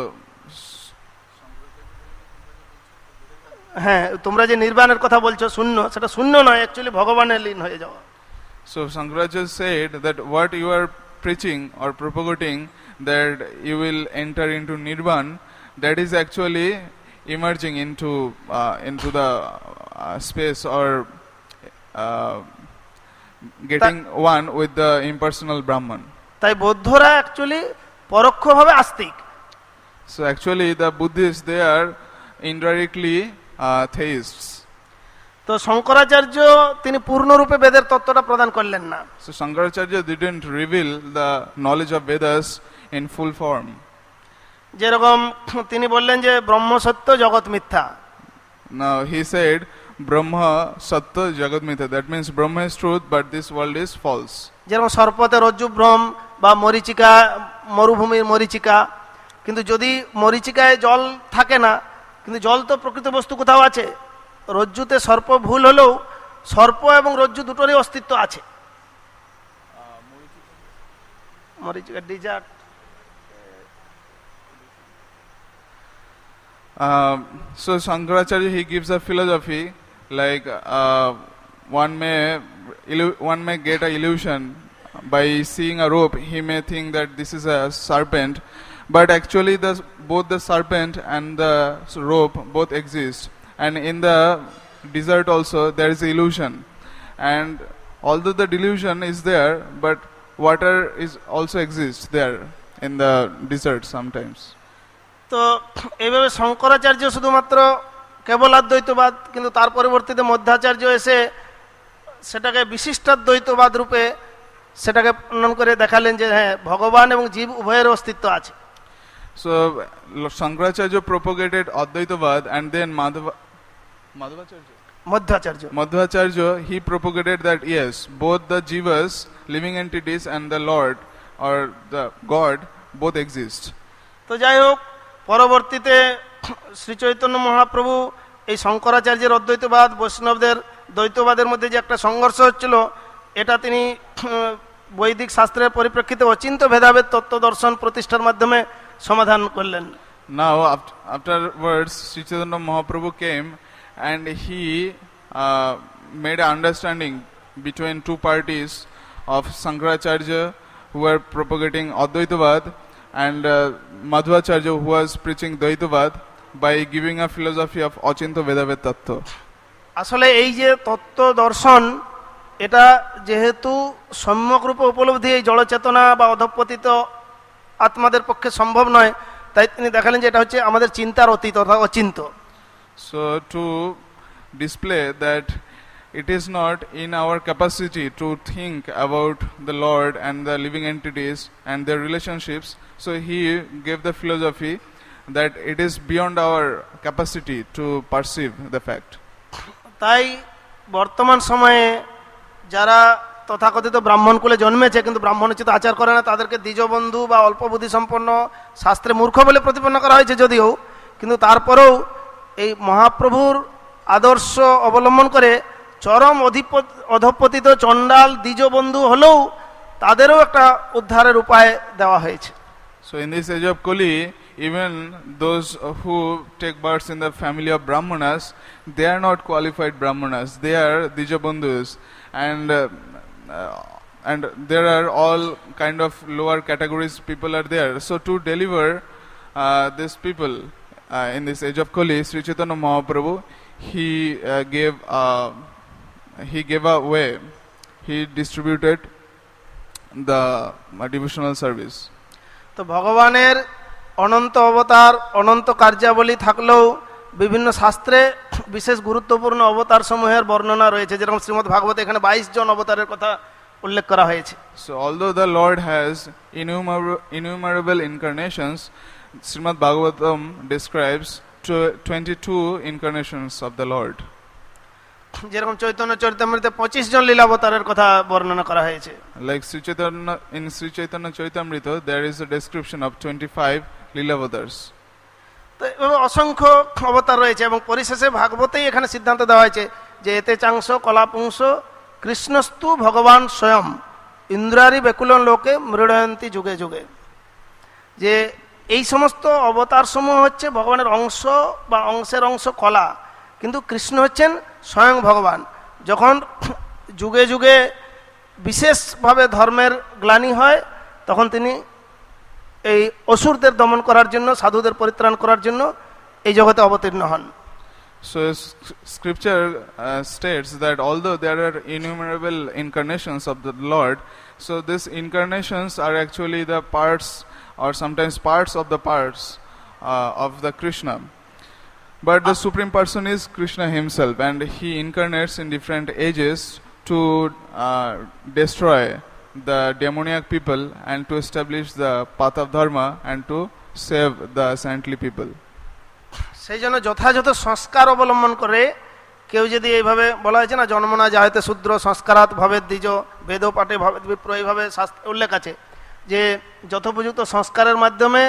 হ্যাঁ, তোমরা যে নির্বাণের কথা বলছো শূন্য, সেটা শূন্য নয়, অ্যাকচুয়ালি ভগবানের লীন হয়ে যাওয়া। So Shankaracharya said that what you are preaching or propagating, that you will enter into nirvana, that is actually emerging into uh, into the uh, space or uh, getting one with the impersonal Brahman. তাই বৌদ্ধরা actually পরোক্ষভাবে আস্তিক। So actually the Buddhists, they are indirectly uh, theists. তো শঙ্করাচার্য তিনি পূর্ণরূপে বেদের তত্ত্বটা প্রদান করলেন না। So Shankaracharya didn't reveal the knowledge of Vedas in full form. যেরকম তিনি বললেন যে ব্রহ্ম সত্য জগৎ মিথ্যা। Now he said Brahma Satya Jagat Mithya. That means Brahma is truth, but this world is false. যেরকম সর্পতে রজ্জু ভ্রম বা মরিচিকা মরুভূমির মরিচিকা, কিন্তু যদি মরিচিকায় জল থাকে না, কিন্তু জল তো প্রকৃত বস্তু কোথাও আছে। রজ্জুতে সর্প ভুল হলেও সর্প এবং রজ্জু দুটোরই অস্তিত্ব আছে। মরিচিকা desert. Uh, so Shankaracharya, he gives a philosophy like uh, one may illu- one may get an illusion by seeing a rope. He may think that this is a serpent, but actually the both the serpent and the rope both exist. And in the desert also there is illusion, and although the delusion is there, but water is also exists there in the desert sometimes. তো এইভাবে শঙ্করাচার্য শুধুমাত্র কেবল অদ্বৈতবাদ, কিন্তু তার পরবর্তীতে মধ্যাচার্য এসে সেটাকে বিশিষ্টাদ্বৈতবাদ রূপে সেটাকে প্রণয়ন করে দেখালেন যে হ্যাঁ ভগবান এবং জীব উভয়ের অস্তিত্ব আছে। So Shankaracharya propagated Advaitavad, and then Madhava Madhavacharya Madhvacharya Madhavacharya, he propagated that yes, both the jivas, living entities, and the Lord or the God both exist. তো যাই হোক, পরবর্তীতে শ্রী চৈতন্য মহাপ্রভু এই শঙ্করাচার্যের অদ্বৈতবাদ বৈষ্ণবদের দ্বৈতবাদের মধ্যে যে একটা সংঘর্ষ হচ্ছিল, এটা তিনি বৈদিক শাস্ত্রের পরিপ্রেক্ষিতে অচিন্ত ভেদাভেদ তত্ত্ব দর্শন প্রতিষ্ঠার মাধ্যমে সমাধান করলেন। Now after, afterwards Sri Chaitanya Mahaprabhu came and he uh, made an understanding between two parties of Shankaracharya, who were propagating Advaitavad, and uh, Madhvacharya, who was preaching Dvaitavad, by giving a philosophy of Achinta Vedabhed Tattva. আসলে এই যে তত্ত্ব দর্শন, এটা যেহেতু সম্যক রূপে উপলব্ধি এই জড়চেতনা বা অধঃপতিত আত্মাদের পক্ষে সম্ভব নয়, তাই তিনি দেখালেন যে এটা হচ্ছে আমাদের চিন্তার অতীত অর্থাৎ Achinta. So to display that it is not in our capacity to think about the Lord and the living entities and their relationships, so he gave the philosophy that it is beyond our capacity to perceive the fact. তাই বর্তমান সময়ে যারা তথাকথিত ব্রাহ্মণ কুলে জন্মেছে কিন্তু ব্রাহ্মণোচিত আচার করে না, তাদেরকে দ্বিজবন্ধু বা অল্প বুদ্ধি সম্পন্ন শাস্ত্রে মূর্খ বলে প্রতিপন্ন করা হয়েছে যদিও, কিন্তু তারপরেও এই মহাপ্রভুর আদর্শ অবলম্বন করে চরম অধঃপতিত চণ্ডাল দ্বিজবন্ধু হলেও তাদেরও একটা উদ্ধারের উপায় দেওয়া হয়েছে। So in this age of Kali, even those who take birth in the family of Brahmanas, they are not qualified Brahmanas, they are Dijabandhus, and uh, uh, and there are all kind of lower categories people are there. So to deliver uh, these people uh, in this age of Kali, Sri Chaitanya Mahaprabhu, he uh, gave uh, he gave a way, he distributed the uh, devotional service. তো ভগবানের অনন্ত অবতার অনন্ত কার্যাবলী থাকলেও বিভিন্ন শাস্ত্রে বিশেষ গুরুত্বপূর্ণ অবতার সমূহের বর্ণনা রয়েছে। যেরকম শ্রীমদ্ ভাগবতে এখানে বাইশ জন অবতারের কথা উল্লেখ করা হয়েছে। So although the Lord has innumerable, innumerable incarnations, Srimad Bhagavatam describes tw- twenty-two incarnations of the Lord. যেরকম চৈতন্য চরিতামৃতে পঁচিশ জন লীলাবতারের কথা বর্ণনা করা হয়েছে। Like Sri Chaitanya, in Sri Chaitanya Charitamrita, there is a description of twenty-five Leelavatars. তো এভাবে অসংখ্য অবতার রয়েছে এবং পরিশেষে ভাগবতেই এখানে সিদ্ধান্ত দেওয়া হয়েছে যে এতে চাংশ কলাপুংস কৃষ্ণস্তু ভগবান স্বয়ং ইন্দ্রারি বেকুলন লোকে মৃড়য়ন্তী যুগে যুগে, যে এই সমস্ত অবতার সমূহ হচ্ছে ভগবানের অংশ বা অংশের অংশ কলা, কিন্তু কৃষ্ণ হচ্ছেন স্বয়ং ভগবান। যখন যুগে যুগে বিশেষভাবে ধর্মের গ্লানি হয় তখন তিনি এই অসুরদের দমন করার জন্য, সাধুদের পরিত্রাণ করার জন্য এই জগতে অবতীর্ণ হন। So scripture uh, states that although there are innumerable incarnations of the Lord, so these incarnations are actually the parts or sometimes parts of the parts uh, of the Krishna. But the Supreme Person is Krishna himself, and he incarnates in different ages to uh, destroy the demoniac people and to establish the path of dharma and to save the saintly people. সেই জন্য যথাযথ সংস্কার অবলম্বন করে কেউ যদি এইভাবে বলা হয়েছে না, জন্ম না যাহতে শূদ্র সংস্কারাৎ ভবেদ দ্বিজ, বেদ পাঠে ভবেদ বিপ্র, এইভাবে শাস্ত্রে উল্লেখ আছে যে যথোপযুক্ত সংস্কারের মাধ্যমে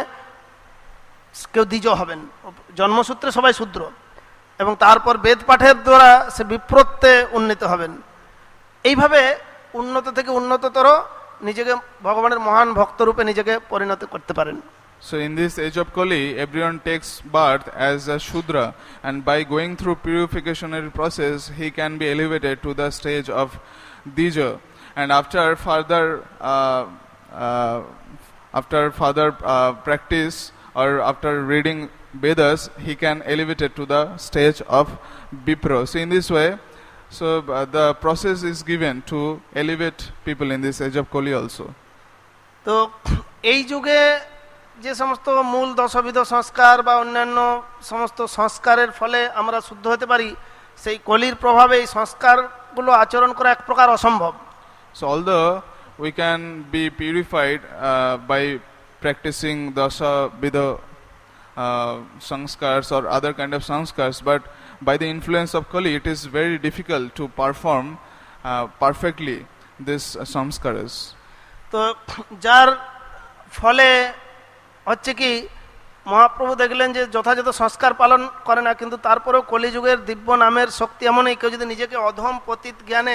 কেউ দ্বিজ হবেন। জন্মসূত্রে সবাই শূদ্র এবং তারপর বেদ পাঠের দ্বারা সে বিপ্রত্বে উন্নীত হবেন। এইভাবে উন্নত থেকে উন্নততর নিজেকে ভগবানের মহান ভক্তরূপে নিজেকে পরিণত করতে পারেন। So in this age of Kali, everyone takes birth as a Shudra, and by going through purificationary process, he can be elevated to the stage of Dija, and after further uh, uh, after further uh, practice or after reading Vedas, he can elevate it to the stage of Vipra. So in this way, so uh, the process is given to elevate people in this age of Kali also. তো এই যুগে যে সমস্ত মূল দশবিধ সংস্কার বা অন্যান্য সমস্ত সংস্কারের ফলে আমরা শুদ্ধ হতে পারি, সেই কলির প্রভাবে এই সংস্কারগুলো আচরণ করা এক প্রকার অসম্ভব। So although we can be purified uh, by practicing dasavidha uh, sanskars or other kind of sanskars, but by the influence of Kali it is very difficult to perform uh, perfectly this uh, samskaras. তো যার ফলে হচ্ছে কি, মহাপ্রভু দেখলেন যে যথাযথ সংস্কার পালন করে না, কিন্তু তারপরেও কলিযুগের দিব্য নামের শক্তি এমনই, কেউ যদি নিজেকে অধম পতিত জ্ঞানে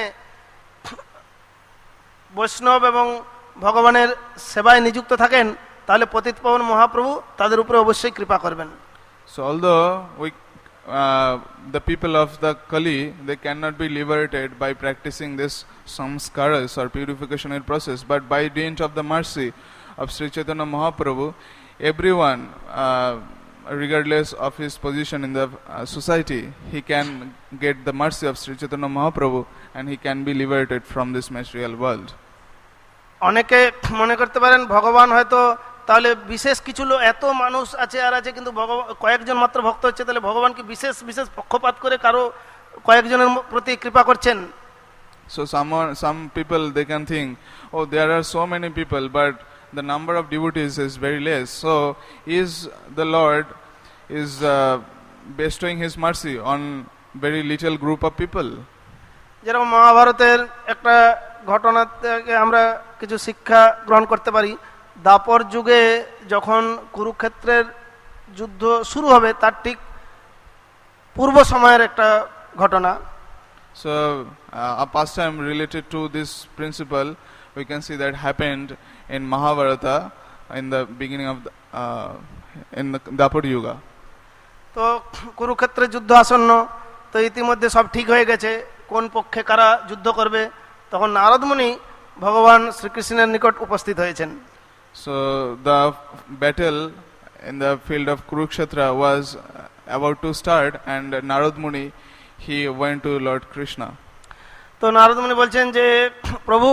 বৈষ্ণব এবং ভগবানের সেবায় নিযুক্ত থাকেন, তাহলে পতিত পাবন মহাপ্রভু তাদের উপরে অবশ্যই কৃপা করবেন। So although we uh, the people of the Kali, they cannot be liberated by practicing this samskaras or purificationary process, but by dint of the mercy of Sri Chaitanya Mahaprabhu, everyone uh, regardless of his position in the uh, society, he can get the mercy of Sri Chaitanya Mahaprabhu and he can be liberated from this material world. অনেকে মনে করতে পারেন ভগবান হয়তো তাহলে বিশেষ কিছু লোক, এত মানুষ আছে আর আছে কিন্তু ভগবান কয়েকজন মাত্র ভক্ত হচ্ছে, তাহলে ভগবান কি বিশেষ বিশেষ পক্ষপাত করে কারো কয়েকজনের প্রতি কৃপা করছেন? So someone, some people they can think, oh, there are so many people, but the number of devotees is very less. So is the Lord is uh, bestowing his mercy on very little group of people? যেরকম মহাভারতের একটা ঘটনা থেকে আমরা কিছু শিক্ষা গ্রহণ করতে পারি। দাপর যুগে যখন কুরুক্ষেত্রের যুদ্ধ শুরু হবে তার ঠিক পূর্ব সময়ের একটা ঘটনা। So uh, a pastime related to this principle we can see that happened in Mahabharata in the beginning of the, uh, in the Dapur Yuga. তো কুরুক্ষেত্রের যুদ্ধ আসন্ন, তো ইতিমধ্যে সব ঠিক হয়ে গেছে কোন পক্ষে কারা যুদ্ধ করবে। তখন নারদ মুনি ভগবান শ্রীকৃষ্ণের নিকট উপস্থিত হয়েছেন। So the battle in the field of Kurukshetra was about to start, and Narad Muni he went to Lord Krishna. তো নারদ মুনি বলছেন যে প্রভু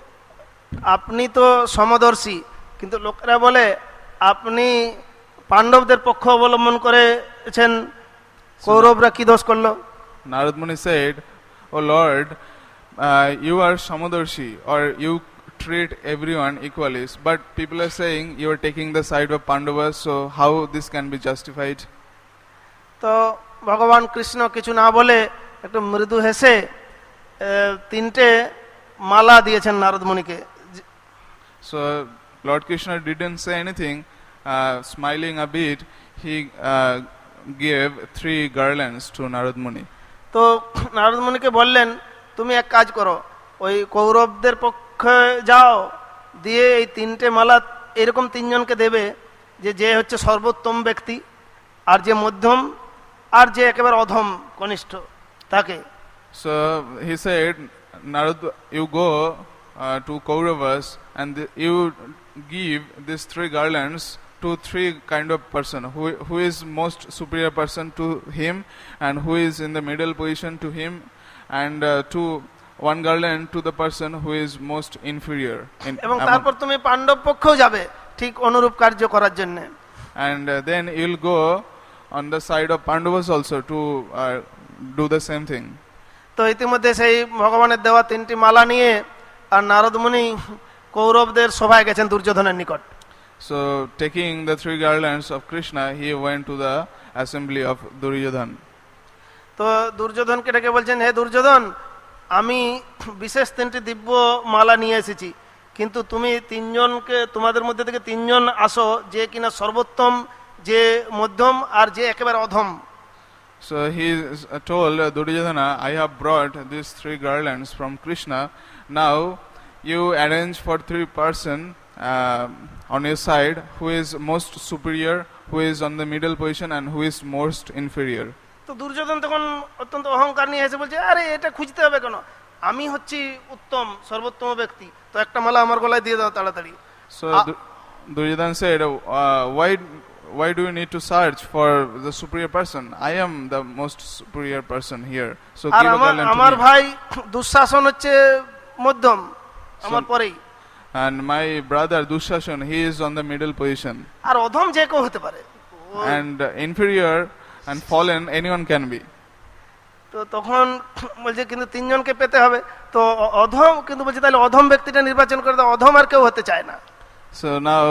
আপনি তো সমদর্শী, কিন্তু লোকেরা বলে আপনি পাণ্ডবদের পক্ষ অবলম্বন করেছেন, কৌরবরা কি দোষ করলো? Narad Muni said, "Oh Lord, uh, you are Samadorshi, or you treat everyone equally, but people are saying you are taking the side of Pandavas, so how this can be justified? তো ভগবান কৃষ্ণ কিছু না বলে একটু মৃদু হেসে তিনটে মালা দিয়েছেন Narad মুনিকে। So Lord Krishna didn't say anything. Uh, smiling a bit, he uh, gave three garlands to Narad Muni. তো নারদ মুনিকে বললেন, তুমি এক কাজ করো, ওই কৌরবদের পক্ষে যাও, দিয়ে এই তিনটে মালা এরকম তিনজনকে দেবে যে যে হচ্ছে সর্বোত্তম ব্যক্তি, আর যে মধ্যম, আর যে একেবারে অধম কনিষ্ঠ তাকে। So he said, Narad, you go uh, to Kauravas and the, you give these three garlands to three kind of person, who who is most superior person to him, and who is in the middle position to him, and uh, to one garland to the person who is most inferior. In, এবং তারপর তুমি পাণ্ডব পক্ষেও যাবে ঠিক অনুরূপ কার্য করার জন্য। And uh, then you'll go on the side of Pandavas also to uh, do the same thing. তো ইতিমধ্যে সেই ভগবানের দেওয়া তিনটি মালা নিয়ে আর নারদ মুনি কৌরবদের সভায় গেছেন দুর্যোধনের নিকট। So taking the three garlands of Krishna, he went to the assembly of Duryodhan. তো দুর্যোধনকে ডেকে বলছেন, হে দুর্যোধন, আমি বিশেষ তিনটি দিব্য মালা নিয়ে এসেছি, কিন্তু তুমি তিনজনকে, তোমাদের মধ্যে থেকে তিনজন আসো যে কিনা সর্বোত্তম, যে মধ্যম, আর যে একেবারে অধম। So he told Duryodhana, I have brought these three garlands from Krishna. Now you arrange for three person uh, on your side who is most superior, who is on the middle position, and who is most inferior. তো দুর্যোধন তখন অত্যন্ত অহংকার নিয়ে এসে বলছে, আরে এটা খুঁজতে হবে কেন, আমি হচ্ছি উত্তম সর্বোত্তম ব্যক্তি, তো একটা মালা আমার গলায় দিয়ে দাও তাড়াতাড়ি। So Du- Duryodhana said, uh, why why do you need to search for the superior person? I am the most superior person here, so R give a আমার garland to আমার me. ভাই দুঃশাসন হচ্ছে মধ্যম, আমার পরেই, And my brother Dushashan, he is on the middle position, আর অধম যে কেউ হতে পারে, and uh, inferior and fallen anyone can be. তো তখন বলছে কিন্তু তিনজনকে পেতে হবে, তো অ- অধম, কিন্তু বলছে তাহলে অধম ব্যক্তিটা নির্বাচন করে দাও, অধম আর কেউ হতে চায় না। So now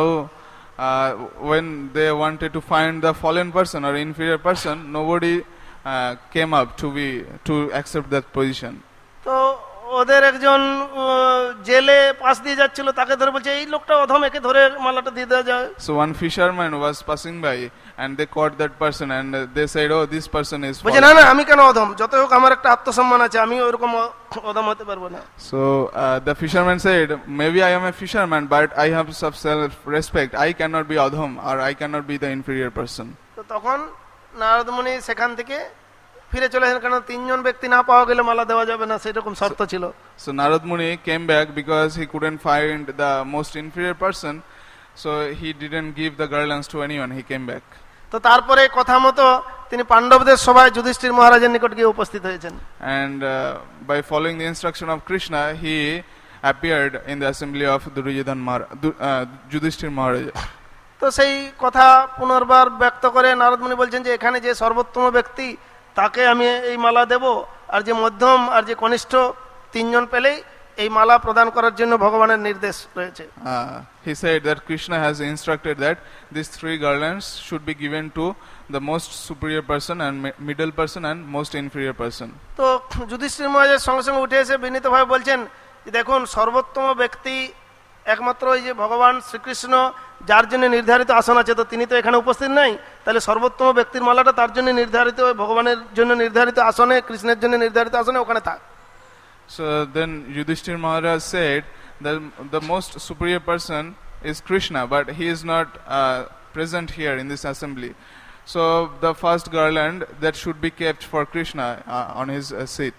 uh, when they wanted to find the fallen person or inferior person, nobody uh, came up to be to accept that position. তো ওদের একজন আহ, জেলে পাশ দিয়ে যাচ্ছিল, তাকে ধরে বলছে এই লোকটা অধম, একে ধরে মালাটা দিয়ে দেওয়া যায়। So one fisherman was passing by and they caught that person and uh, they said, oh, this person is বলছে না fallen. না, আমি কেন অধম, যত হোক আমার একটা আত্মসম্মান আছে, আমি ওরকম অ- অধম হতে পারবো না। So uh, the fisherman said, maybe I am a fisherman, but I have some self-respect. I cannot be adham, or I cannot be the inferior person. তো তখন নারদ মুনি সেখান থেকে ফিরে চলে আসেন, কারণ তিনজন ব্যক্তি না পাওয়া গেলে মালা দেওয়া যাবে না, সেরকম শর্ত ছিল। So Narad Muni came back because he couldn't find the most inferior person, so he didn't give the garlands to anyone. He came back. তো তারপরে কথা মতো তিনি পাণ্ডবদের সভায় যুধিষ্ঠির মহারাজের নিকট গিয়ে উপস্থিত হয়েছেন। And uh, by following the instruction of Krishna, he appeared in the assembly of Duryodhan Mahara- Du- uh, Yudhishthir Maharaja. তো সেই কথা পুনর্বার ব্যক্ত করে নারদ মুনি বলছেন যে এখানে যে সর্বোত্তম ব্যক্তি তাকে আমি এই মালা দেব, আর যে মধ্যম আর যে কনিষ্ঠ তিনজন পেলেই এই মালা প্রদান করার জন্য ভগবানের নির্দেশ রয়েছে। Uh, he said that Krishna has instructed that these three garlands should be given to the most superior person and mi- middle person and most inferior person. তো যুধিষ্ঠির মহারাজের সঙ্গে সঙ্গে উঠে এসে বিনীতভাবে বলছেন যে দেখুন, সর্বোত্তম ব্যক্তি একমাত্র ওই যে ভগবান শ্রীকৃষ্ণ, যার জন্য নির্ধারিত আসন আছে, তো তিনি তো এখানে উপস্থিত নাই, তাহলে সর্বোত্তম ব্যক্তির মালাটা তার জন্য নির্ধারিত, ওই ভগবানের জন্য নির্ধারিত আসনে, কৃষ্ণের জন্য নির্ধারিত আসনে ওখানে থাক। So then Yudhishthir Maharaj said that the most superior person is Krishna, but he is not uh, present here in this assembly. So the first garland that should be kept for Krishna uh, on his uh, seat.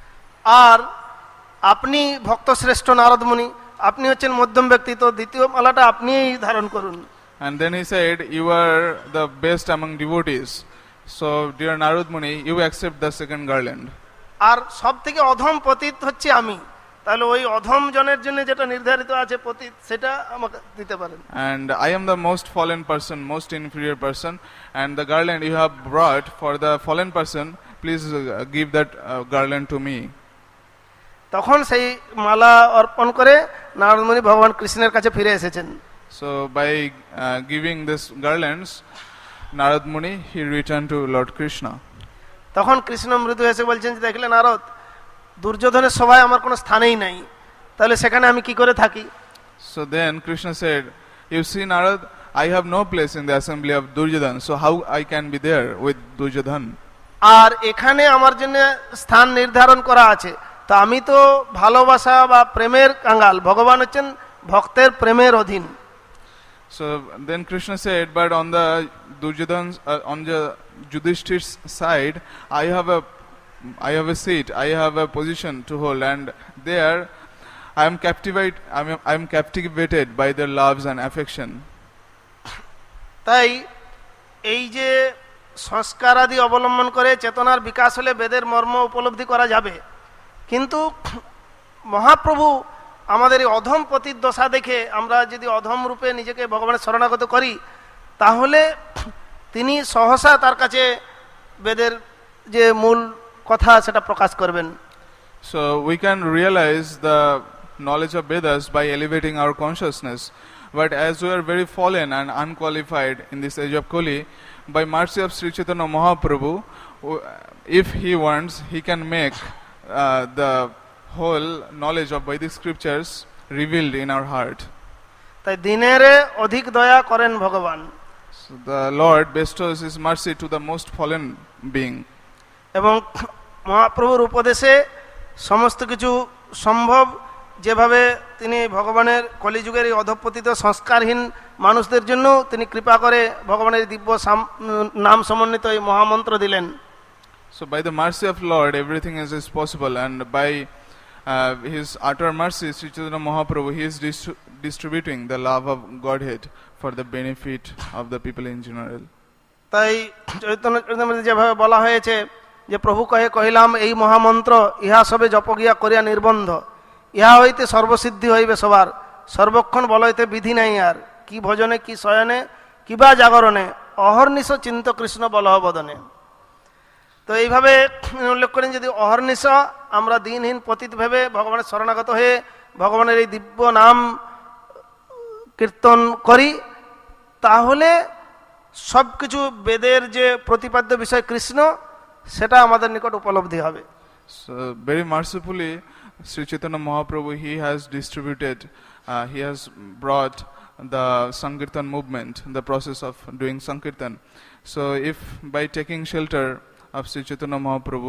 আর আপনি ভক্ত শ্রেষ্ঠ নারদ মুনি, আপনি হচ্ছেন মধ্যম ব্যক্তি, তো দ্বিতীয় মালাটা আপনিই ধারণ করুন। And then he said, you are the best among devotees. So dear Narad Muni, you accept the second garland. আর সব থেকে অধম পতিত হচ্ছে আমি, তাহলে ওই অধম জনের জন্য যেটা নির্ধারিত আছে পতিত, সেটা আমাকে দিতে পারেন। And I am the most fallen person, most inferior person, and the garland you have brought for the fallen person, please uh, give that uh, garland to me. তখন সেই মালা অর্পণ করে নারদ মুনি ভগবান কৃষ্ণের কাছে ফিরে এসেছেন। So by uh, giving this garlands, Narad Muni, he returned to Lord Krishna. তখন কৃষ্ণ মৃদু হেসে বলছেন যে দেখলে নারদ, দুর্যোধনের সভায় আমার কোনো স্থানেই নাই, তাহলে সেখানে আমি কি করে থাকি? So then Krishna said, you see Narad, I have no place in the assembly of Duryodhan, so how I can be there with Duryodhan? আর এখানে আমার জন্য স্থান নির্ধারণ করা আছে, তো আমি তো ভালোবাসা বা প্রেমের কাঙ্গাল, ভগবান হচ্ছেন ভক্তের প্রেমের অধীন। So then Krishna said, but on the Duryodhan's, uh, on the Yudhishthir's side, I have a, I have a seat, I have a position to hold, and there I am captivated, I am, I am captivated by their loves and affection. তাই এই যে সংস্কার আদি অবলম্বন করে চেতনার বিকাশ হলে বেদের মর্ম উপলব্ধি করা যাবে, কিন্তু মহাপ্রভু আমাদের এই অধম পতির দশা দেখে আমরা যদি অধম রূপে নিজেকে ভগবানের শরণাগত করি, তাহলে তিনি সহসা তার কাছে বেদের যে মূল কথা সেটা প্রকাশ করবেন। So we can realize the knowledge of Vedas by elevating our consciousness, but as we are very fallen and unqualified in this age of Kali, by mercy of Sri Chaitanya Mahaprabhu, if he wants, he can make uh, the whole knowledge of Vedic scriptures revealed in our heart. তাই দিনের অধিক দয়া করেন ভগবান। So the Lord bestows his mercy to the most fallen being. এবং মহাপ্রভুর উপদেশে সমস্ত কিছু সম্ভব, যেভাবে তিনি ভগবানের কলিযুগের এই অধঃপতিত সংস্কারহীন মানুষদের জন্য তিনি কৃপা করে ভগবানের দিব্য নাম সমন্বিত এই মহামন্ত্র দিলেন। So by the mercy of Lord everything is, is possible, and by uh, his utter mercy Sri Chaitanya Mahaprabhu, he is distri- distributing the love of Godhead for the benefit of the people in general. তাই চৈতন্য চরিতামৃতে যেভাবে বলা হয়েছে যে প্রভু কহে কহিলাম এই মহামন্ত্র, ইহা সবে জপ গিয়া করিয়া নির্বন্ধ, ইহা হইতে সর্বসিদ্ধি হইবে সবার, সর্বক্ষণ বল হইতে বিধি নাই আর, কি ভজনে কি শয়নে কিবা জাগরণে, অহর্নিশ চিন্ত কৃষ্ণ বলহ বদনে। তো এইভাবে উল্লেখ করেন যদি অহর্নিশ আমরা দিনহীন পতিত ভেবে ভগবানের শরণাগত হয়ে ভগবানের এই দিব্য নাম কীর্তন করি, তাহলে সব কিছু বেদের যে প্রতিপাদ্য বিষয় কৃষ্ণ সেটা আমাদের নিকট উপলব্ধি হবে। So very mercifully Sri Chaitanya Mahaprabhu, he has distributed, uh, he has brought the Sankirtan movement, the process of doing Sankirtan. So if by taking shelter of Sri Chaitanya Mahaprabhu,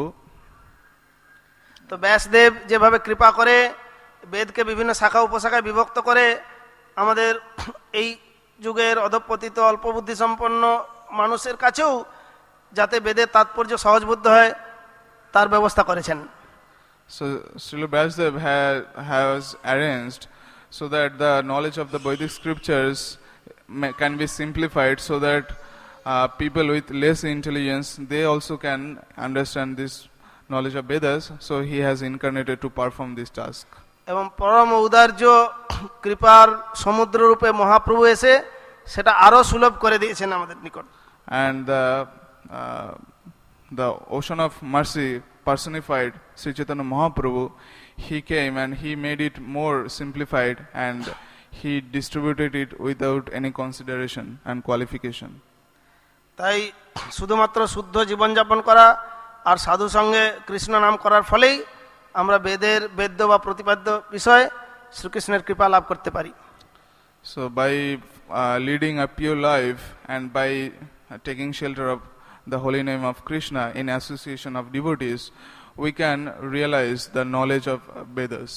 তো ব্যাসদেব যেভাবে কৃপা করে বেদকে বিভিন্ন শাখা উপশাখায় বিভক্ত করে আমাদের এই যুগের অধঃপতিত অল্পবুদ্ধি সম্পন্ন মানুষের কাছেও যাতে বেদের তাৎপর্য সহজবুদ্ধ হয় তার ব্যবস্থা করেছেন। so Srila Vyasdev ha- has arranged so that the knowledge of the Vedic scriptures may, can be simplified, so that uh, people with less intelligence, they also can understand this knowledge of Vedas. So he has incarnated to perform this task. এবং পরম ঔদার্য কৃপার সমুদ্র রূপে মহাপ্রভু এসে সেটা আরো সুলভ করে দিয়েছেন আমাদের নিকট। And the uh, the ocean of mercy personified Sri Chaitanya Mahaprabhu, he came and he made it more simplified, and he distributed it without any consideration and qualification. তাই শুধুমাত্র শুদ্ধ জীবনযাপন করা আর সাধু সঙ্গে কৃষ্ণ নাম করার ফলেই আমরা বেদের বেদ্য বা প্রতিপাদ্য বিষয়ে শ্রীকৃষ্ণের কৃপা লাভ করতে পারি। So by uh, leading a pure life and by uh, taking shelter of the holy name of Krishna in association of devotees, we can realize the knowledge of Vedas.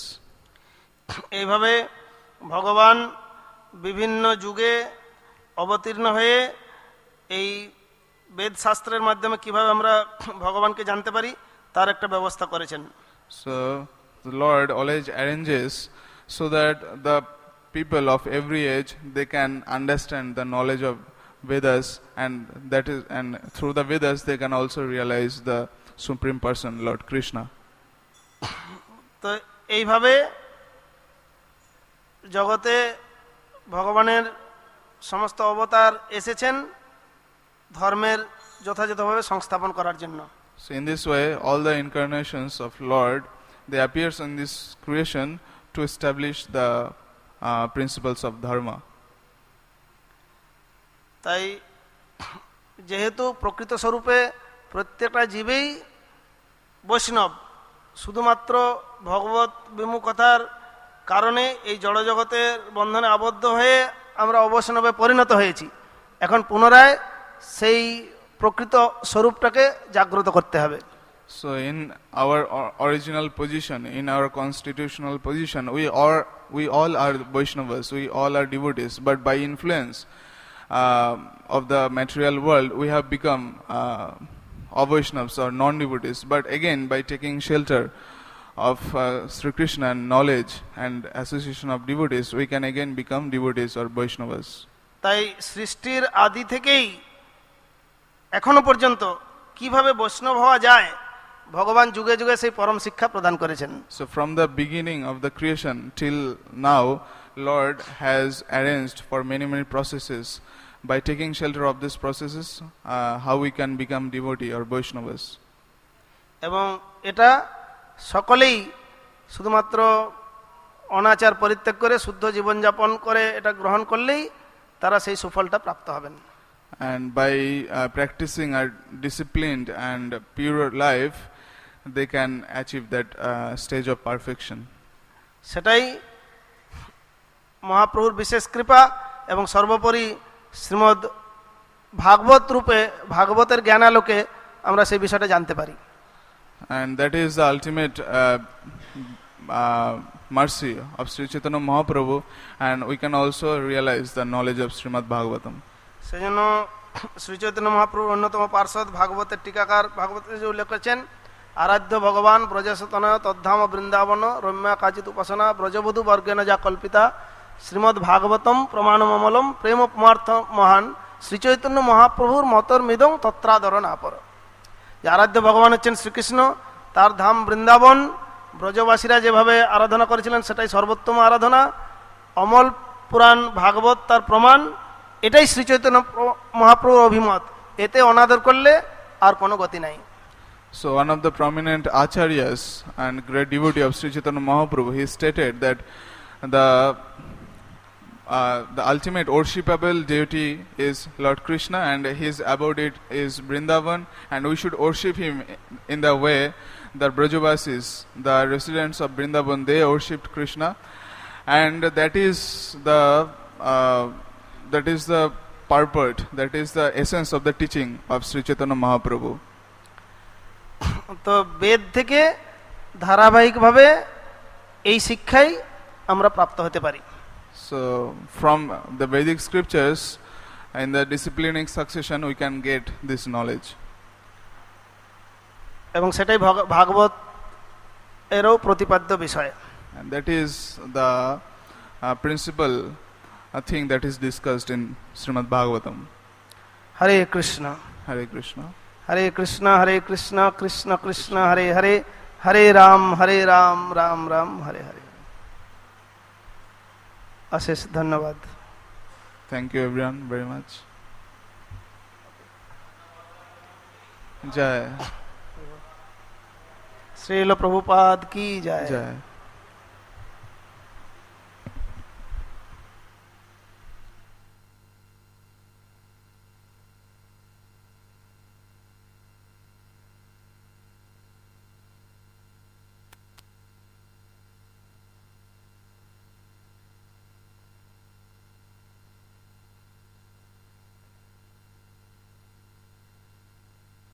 এইভাবে ভগবান বিভিন্ন যুগে অবতীর্ণ হয়ে এই বেদ শাস্ত্রের মাধ্যমে কিভাবে আমরা ভগবানকে জানতে পারি তার একটা ব্যবস্থা করেছেন। So the Lord always arranges so that the people of every age, they can understand the knowledge of Vedas, and that is, and through the Vedas they can also realize the supreme person, Lord Krishna. তো এইভাবে জগতে ভগবানের সমস্ত অবতার এসেছেন ধর্মের যথাযথভাবে সংস্থাপন করার জন্য। So in this way, all the incarnations of Lord, they appears in this creation to establish the uh, principles of dharma. তাই যেহেতু প্রকৃত স্বরূপে প্রত্যেকটা জীবেই বৈষ্ণব, শুধুমাত্র ভগবত বিমুখতার কারণে এই জড়জগতের বন্ধনে আবদ্ধ হয়ে আমরা অবৈষ্ণবে পরিণত হয়েছি। এখন পুনরায় সেই প্রকৃত স্বরূপটাকে জাগ্রত করতে হবে। So in our o- original position, in our constitutional position, we are we all are Vaishnavas, we all are devotees, but by influence uh, of the material world, we have become uh, Avaishnavas or non-devotees. But again, by taking shelter of uh, Sri Krishna and knowledge and association of devotees, we can again become devotees or Vaishnavas. তাই সৃষ্টির আদি থেকেই এখনো পর্যন্ত কিভাবে বৈষ্ণব হওয়া যায়, ভগবান যুগে যুগে সেই পরম শিক্ষা প্রদান করেছেন। So from the beginning of the creation till now, Lord has arranged for many many processes. By taking shelter of these processes, uh, how we can become devotee or Vaishnavas. এবং এটা সকলেই শুধুমাত্র অনাচার পরিত্যাগ করে শুদ্ধ জীবনযাপন করে এটা গ্রহণ করলেই তারা সেই সুফলটা প্রাপ্ত হবেন। And by uh, practicing a disciplined and pure life, they can achieve that uh, stage of perfection. সেটাই মহাপ্রভুর বিশেষ কৃপা এবং সর্বোপরি শ্রীমদ্ ভাগবত রূপে ভাগবতের জ্ঞানালোকে আমরা সেই বিষয়টা জানতে পারি। And that is the ultimate uh, uh, mercy of Sri Chaitanya Mahaprabhu, and we can also realize the knowledge of Srimad Bhagavatam. সেজন্য শ্রী চৈতন্য মহাপ্রভুর অন্যতম পার্ষদ ভাগবতের টিকাকার ভাগবতে যে উল্লেখ করেছেন, আরাধ্য ভগবান ব্রজসতনয় তদ্ধাম বৃন্দাবন রম্যা কাচিত উপাসনা ব্রজবধূ বর্গেন যা কল্পিতা শ্রীমদ্ ভাগবতম প্রমাণমমলম প্রেম পমার্থ মহান শ্রীচৈতন্য মহাপ্রভুর মতর মিদং তত্রাদরণ আপর। যে আরাধ্য ভগবান হচ্ছেন শ্রীকৃষ্ণ, তার ধাম বৃন্দাবন, ব্রজবাসীরা যেভাবে আরাধনা করেছিলেন সেটাই সর্বোত্তম আরাধনা। অমল পুরাণ ভাগবত তার প্রমাণ। এটাই শ্রীচৈতন্য মহাপ্রভুর অভিমত, এতে অনাদর করলে আর কোনো গতি নাই। So one of the prominent acharyas and great devotee of Sri Chaitanya Mahaprabhu, he stated that the uh, the ultimate worshipable deity is Lord Krishna, and his abode is Vrindavan, and we should worship him in the way the Brajavasis, the residents of Vrindavan, they worshipped Krishna, and that is the uh, that is the purport, that is the essence of the teaching of Sri Chaitanya Mahaprabhu. তো বেদ থেকে ধারাবাহিকভাবে এই শিক্ষাই আমরা প্রাপ্ত হতে পারি। So from the Vedic scriptures, in the disciplining succession, we can get this knowledge. এবং সেটাই ভাগবত এরও প্রতিপাদ্য বিষয়। And that is the uh, principal uh, thing that is discussed in Srimad Bhagavatam. Hare Krishna Hare Krishna. হরে কৃষ্ণ হরে কৃষ্ণ কৃষ্ণ কৃষ্ণ হরে হরে হরে রাম হরে রাম রাম রাম হরে হরে। অশেষ ধন্যবাদ। Thank you everyone very much. Jai. Srila Prabhupada কি জয়। Jai.